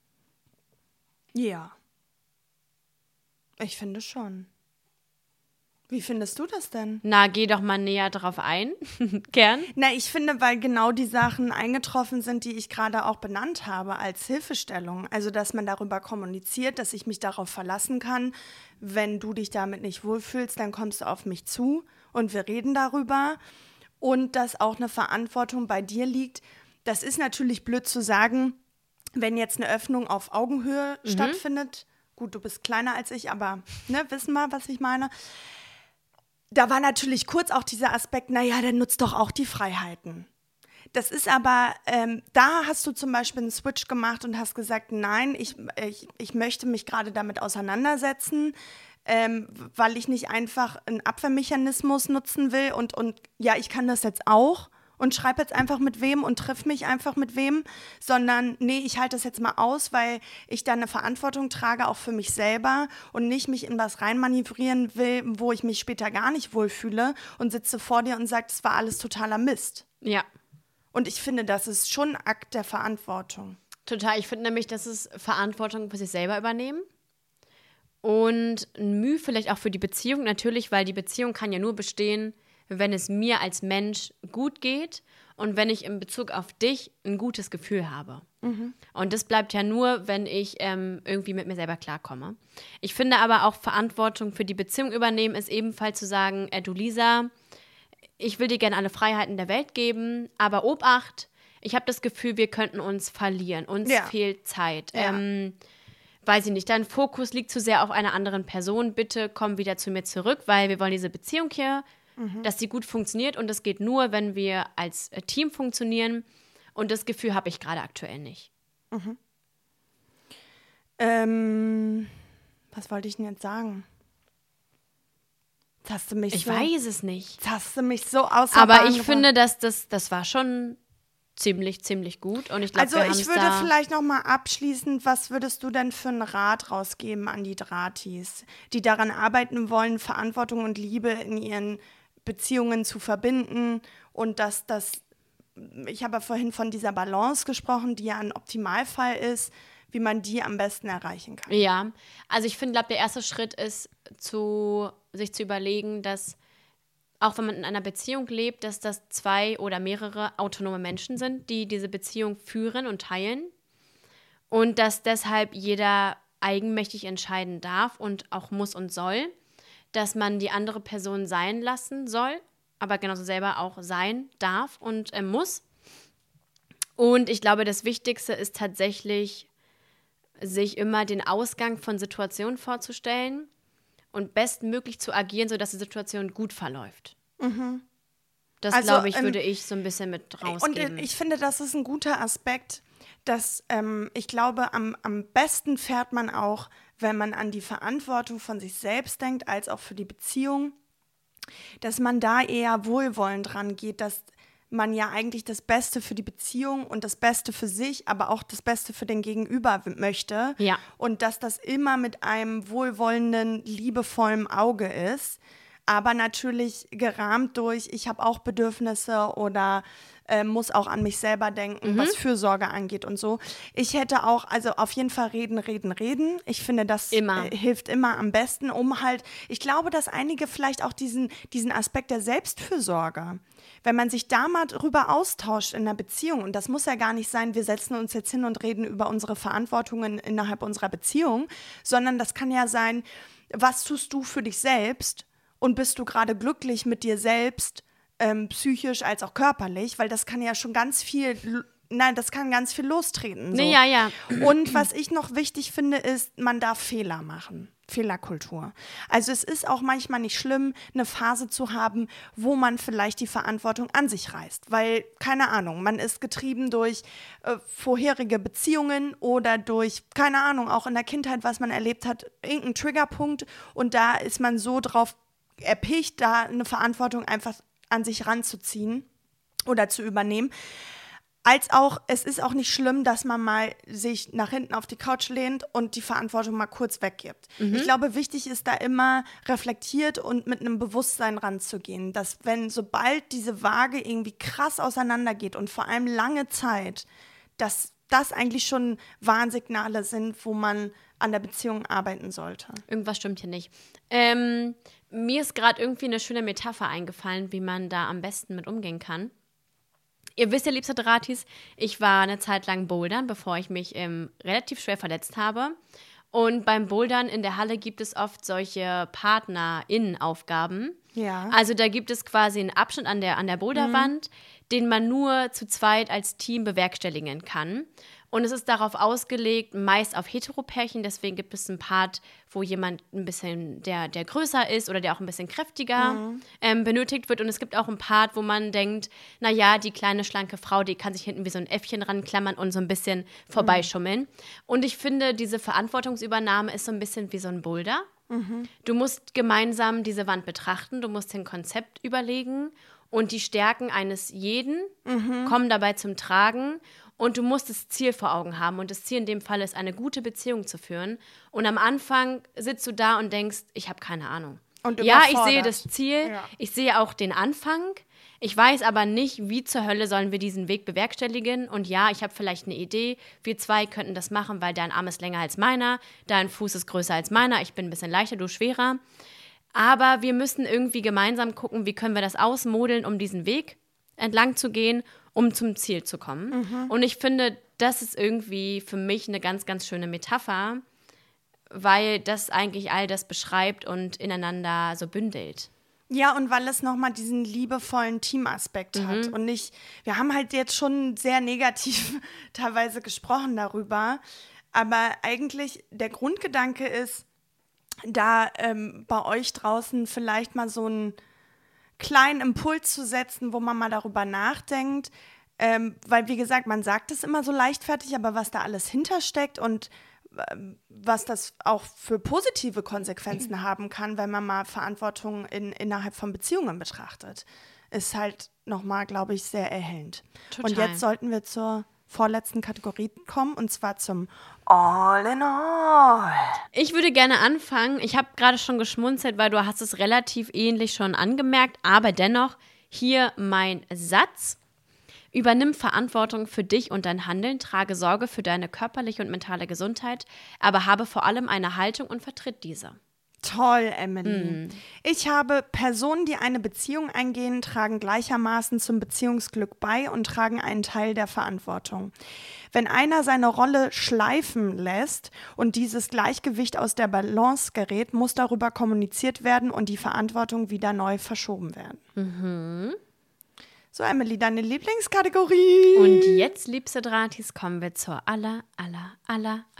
Speaker 2: Ja. Ich finde schon. Wie findest du das denn?
Speaker 1: Na, geh doch mal näher drauf ein. Gern.
Speaker 2: Na, ich finde, weil genau die Sachen eingetroffen sind, die ich gerade auch benannt habe als Hilfestellung. Also, dass man darüber kommuniziert, dass ich mich darauf verlassen kann. Wenn du dich damit nicht wohlfühlst, dann kommst du auf mich zu und wir reden darüber. Und dass auch eine Verantwortung bei dir liegt. Das ist natürlich blöd zu sagen, wenn jetzt eine Öffnung auf Augenhöhe stattfindet. Gut, du bist kleiner als ich, aber ne, wissen wir, was ich meine. Da war natürlich kurz auch dieser Aspekt, naja, dann nutzt doch auch die Freiheiten. Das ist aber, da hast du zum Beispiel einen Switch gemacht und hast gesagt, nein, ich möchte mich gerade damit auseinandersetzen, weil ich nicht einfach einen Abwehrmechanismus nutzen will und ja, ich kann das jetzt auch und schreibe jetzt einfach mit wem und triff mich einfach mit wem, sondern nee, ich halte das jetzt mal aus, weil ich da eine Verantwortung trage, auch für mich selber und nicht mich in was reinmanövrieren will, wo ich mich später gar nicht wohlfühle und sitze vor dir und sage, das war alles totaler Mist.
Speaker 1: Ja,
Speaker 2: Und ich finde, das ist schon ein Akt der Verantwortung.
Speaker 1: total. Ich finde nämlich, das ist Verantwortung für sich selber übernehmen. Und ein Mühe vielleicht auch für die Beziehung, natürlich, weil die Beziehung kann ja nur bestehen, wenn es mir als Mensch gut geht und wenn ich in Bezug auf dich ein gutes Gefühl habe. Und das bleibt ja nur, wenn ich irgendwie mit mir selber klarkomme. Ich finde aber auch Verantwortung für die Beziehung übernehmen ist ebenfalls zu sagen, du Lisa, ich will dir gerne alle Freiheiten der Welt geben, aber Obacht, ich habe das Gefühl, wir könnten uns verlieren, uns fehlt Zeit.
Speaker 2: Ja.
Speaker 1: Weiß ich nicht, dein Fokus liegt zu sehr auf einer anderen Person, bitte komm wieder zu mir zurück, weil wir wollen diese Beziehung hier, dass sie gut funktioniert und das geht nur, wenn wir als Team funktionieren und das Gefühl habe ich gerade aktuell nicht.
Speaker 2: Was wollte ich denn jetzt sagen? Jetzt hast du mich
Speaker 1: Ich
Speaker 2: so,
Speaker 1: weiß es nicht.
Speaker 2: Jetzt hast du mich so außer
Speaker 1: Aber
Speaker 2: Bahn
Speaker 1: ich
Speaker 2: gebracht.
Speaker 1: finde, das war schon ziemlich gut und ich glaube,
Speaker 2: Also ich würde vielleicht noch mal abschließend, was würdest du denn für einen Rat rausgeben an die Drahtis, die daran arbeiten wollen, Verantwortung und Liebe in ihren Beziehungen zu verbinden und dass das, ich habe ja vorhin von dieser Balance gesprochen, die ja ein Optimalfall ist, wie man die am besten erreichen kann.
Speaker 1: Ja, also ich finde, der erste Schritt ist, sich zu überlegen, dass auch wenn man in einer Beziehung lebt, dass das 2 oder mehrere autonome Menschen sind, die diese Beziehung führen und teilen und dass deshalb jeder eigenmächtig entscheiden darf und auch muss und soll, dass man die andere Person sein lassen soll, aber genauso selber auch sein darf und muss. Und ich glaube, das Wichtigste ist tatsächlich, sich immer den Ausgang von Situationen vorzustellen und bestmöglich zu agieren, sodass die Situation gut verläuft. Das,
Speaker 2: Also,
Speaker 1: glaube ich, würde ich so ein bisschen mit rausgeben.
Speaker 2: Und ich finde, das ist ein guter Aspekt, dass ich glaube, am besten fährt man auch, wenn man an die Verantwortung von sich selbst denkt, als auch für die Beziehung, dass man da eher wohlwollend rangeht, dass man ja eigentlich das Beste für die Beziehung und das Beste für sich, aber auch das Beste für den Gegenüber möchte.
Speaker 1: Ja.
Speaker 2: Und dass das immer mit einem wohlwollenden, liebevollen Auge ist. Aber natürlich gerahmt durch, ich habe auch Bedürfnisse oder muss auch an mich selber denken, was Fürsorge angeht und so. Ich hätte auch, also auf jeden Fall reden. Ich finde, das hilft immer am besten, um halt, ich glaube, dass einige vielleicht auch diesen Aspekt der Selbstfürsorge, wenn man sich da mal drüber austauscht in einer Beziehung, und das muss ja gar nicht sein, wir setzen uns jetzt hin und reden über unsere Verantwortungen innerhalb unserer Beziehung, sondern das kann ja sein, was tust du für dich selbst? Und bist du gerade glücklich mit dir selbst, psychisch als auch körperlich? Weil das kann ja schon ganz viel lostreten. So.
Speaker 1: Nee, ja.
Speaker 2: Und was ich noch wichtig finde, ist, man darf Fehler machen. Fehlerkultur. Also es ist auch manchmal nicht schlimm, eine Phase zu haben, wo man vielleicht die Verantwortung an sich reißt. Weil, keine Ahnung, man ist getrieben durch vorherige Beziehungen oder durch, keine Ahnung, auch in der Kindheit, was man erlebt hat, irgendein Triggerpunkt. Und da ist man so drauf erpicht, da eine Verantwortung einfach an sich ranzuziehen oder zu übernehmen. Als auch, es ist auch nicht schlimm, dass man mal sich nach hinten auf die Couch lehnt und die Verantwortung mal kurz weggibt. Ich glaube, wichtig ist da immer reflektiert und mit einem Bewusstsein ranzugehen, dass sobald diese Waage irgendwie krass auseinandergeht und vor allem lange Zeit, dass das eigentlich schon Warnsignale sind, wo man an der Beziehung arbeiten sollte.
Speaker 1: Irgendwas stimmt hier nicht. Mir ist gerade irgendwie eine schöne Metapher eingefallen, wie man da am besten mit umgehen kann. Ihr wisst ja, liebste Dratis, ich war eine Zeit lang bouldern, bevor ich mich relativ schwer verletzt habe. Und beim Bouldern in der Halle gibt es oft solche PartnerInnen-Aufgaben.
Speaker 2: Ja.
Speaker 1: Also da gibt es quasi einen Abschnitt an der Boulderwand, den man nur zu zweit als Team bewerkstelligen kann. Und es ist darauf ausgelegt, meist auf Heteropärchen, deswegen gibt es einen Part, wo jemand ein bisschen, der größer ist oder der auch ein bisschen kräftiger benötigt wird. Und es gibt auch einen Part, wo man denkt, naja, die kleine, schlanke Frau, die kann sich hinten wie so ein Äffchen ranklammern und so ein bisschen vorbeischummeln. Und ich finde, diese Verantwortungsübernahme ist so ein bisschen wie so ein Boulder. Du musst gemeinsam diese Wand betrachten, du musst ein Konzept überlegen und die Stärken eines jeden kommen dabei zum Tragen. Und du musst das Ziel vor Augen haben. Und das Ziel in dem Fall ist, eine gute Beziehung zu führen. Und am Anfang sitzt du da und denkst, ich habe keine Ahnung.
Speaker 2: Und
Speaker 1: ja, ich sehe das Ziel,
Speaker 2: ja.
Speaker 1: Ich sehe auch den Anfang. Ich weiß aber nicht, wie zur Hölle sollen wir diesen Weg bewerkstelligen. Und ja, ich habe vielleicht eine Idee. Wir zwei könnten das machen, weil dein Arm ist länger als meiner, dein Fuß ist größer als meiner, ich bin ein bisschen leichter, du schwerer. Aber wir müssen irgendwie gemeinsam gucken, wie können wir das ausmodeln, um diesen Weg entlang zu gehen, um zum Ziel zu kommen. Und ich finde, das ist irgendwie für mich eine ganz, ganz schöne Metapher, weil das eigentlich all das beschreibt und ineinander so bündelt.
Speaker 2: Ja, und weil es nochmal diesen liebevollen Teamaspekt hat. Und nicht, wir haben halt jetzt schon sehr negativ teilweise gesprochen darüber, aber eigentlich der Grundgedanke ist, da bei euch draußen vielleicht mal so einen kleinen Impuls zu setzen, wo man mal darüber nachdenkt, weil, wie gesagt, man sagt es immer so leichtfertig, aber was da alles hintersteckt und was das auch für positive Konsequenzen haben kann, wenn man mal Verantwortung innerhalb von Beziehungen betrachtet, ist halt nochmal, glaube ich, sehr erhellend.
Speaker 1: Total.
Speaker 2: Und jetzt sollten wir zur vorletzten Kategorie kommen, und zwar zum All in All.
Speaker 1: Ich würde gerne anfangen. Ich habe gerade schon geschmunzelt, weil du hast es relativ ähnlich schon angemerkt, aber dennoch hier mein Satz. Übernimm Verantwortung für dich und dein Handeln, trage Sorge für deine körperliche und mentale Gesundheit, aber habe vor allem eine Haltung und vertritt diese.
Speaker 2: Toll, Emily. Ich habe Personen, die eine Beziehung eingehen, tragen gleichermaßen zum Beziehungsglück bei und tragen einen Teil der Verantwortung. Wenn einer seine Rolle schleifen lässt und dieses Gleichgewicht aus der Balance gerät, muss darüber kommuniziert werden und die Verantwortung wieder neu verschoben werden. So, Emily, deine Lieblingskategorie.
Speaker 1: Und jetzt, liebste Dratis, kommen wir zur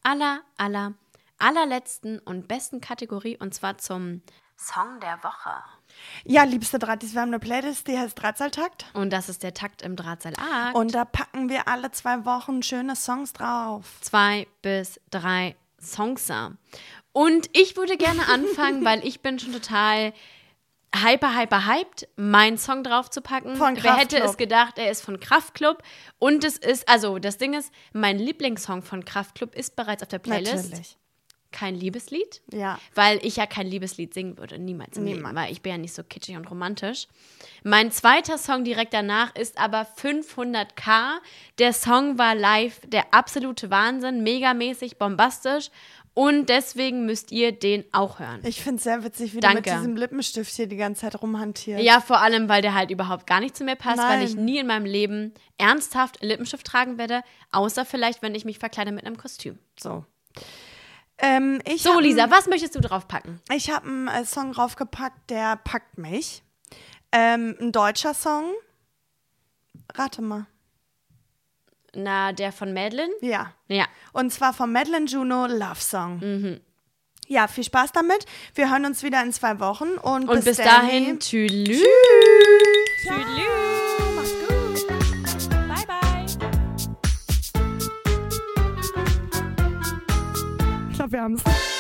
Speaker 1: allerletzten und besten Kategorie, und zwar zum Song der Woche.
Speaker 2: Ja, liebste Drahtis, wir haben eine Playlist, die heißt Drahtseiltakt.
Speaker 1: Und das ist der Takt im Drahtseilakt.
Speaker 2: Und da packen wir alle 2 Wochen schöne Songs drauf.
Speaker 1: 2 bis 3 Songs. Und ich würde gerne anfangen, weil ich bin schon total hyped, meinen Song draufzupacken.
Speaker 2: Von
Speaker 1: Wer hätte
Speaker 2: Kraftklub.
Speaker 1: es gedacht, er ist von Kraftklub. Und es ist, also das Ding ist, mein Lieblingssong von Kraftklub ist bereits auf der Playlist.
Speaker 2: Natürlich.
Speaker 1: Kein Liebeslied.
Speaker 2: Ja.
Speaker 1: Weil ich ja kein Liebeslied singen würde, niemals im Leben,
Speaker 2: Niemand.
Speaker 1: weil ich bin ja nicht so kitschig und romantisch. Mein zweiter Song direkt danach ist aber 500k. Der Song war live der absolute Wahnsinn, megamäßig, bombastisch und deswegen müsst ihr den auch hören.
Speaker 2: Ich finde es sehr witzig, wie
Speaker 1: Danke.
Speaker 2: du mit diesem Lippenstift hier die ganze Zeit rumhantierst.
Speaker 1: Ja, vor allem, weil der halt überhaupt gar nicht zu mir passt,
Speaker 2: Nein.
Speaker 1: weil ich nie in meinem Leben ernsthaft Lippenstift tragen werde, außer vielleicht, wenn ich mich verkleide mit einem Kostüm.
Speaker 2: So.
Speaker 1: So, Lisa, was möchtest du draufpacken?
Speaker 2: Ich habe einen Song draufgepackt, der packt mich. Ein deutscher Song. Rate mal.
Speaker 1: Na, der von Madeline?
Speaker 2: Ja.
Speaker 1: Ja.
Speaker 2: Und zwar von Madeline Juno, Love Song. Ja, viel Spaß damit. Wir hören uns wieder in 2 Wochen. Und
Speaker 1: bis dahin, tschüss.
Speaker 2: Tschüss.
Speaker 1: Mach's gut. Bye, bye.
Speaker 2: Ich glaube, wir haben es.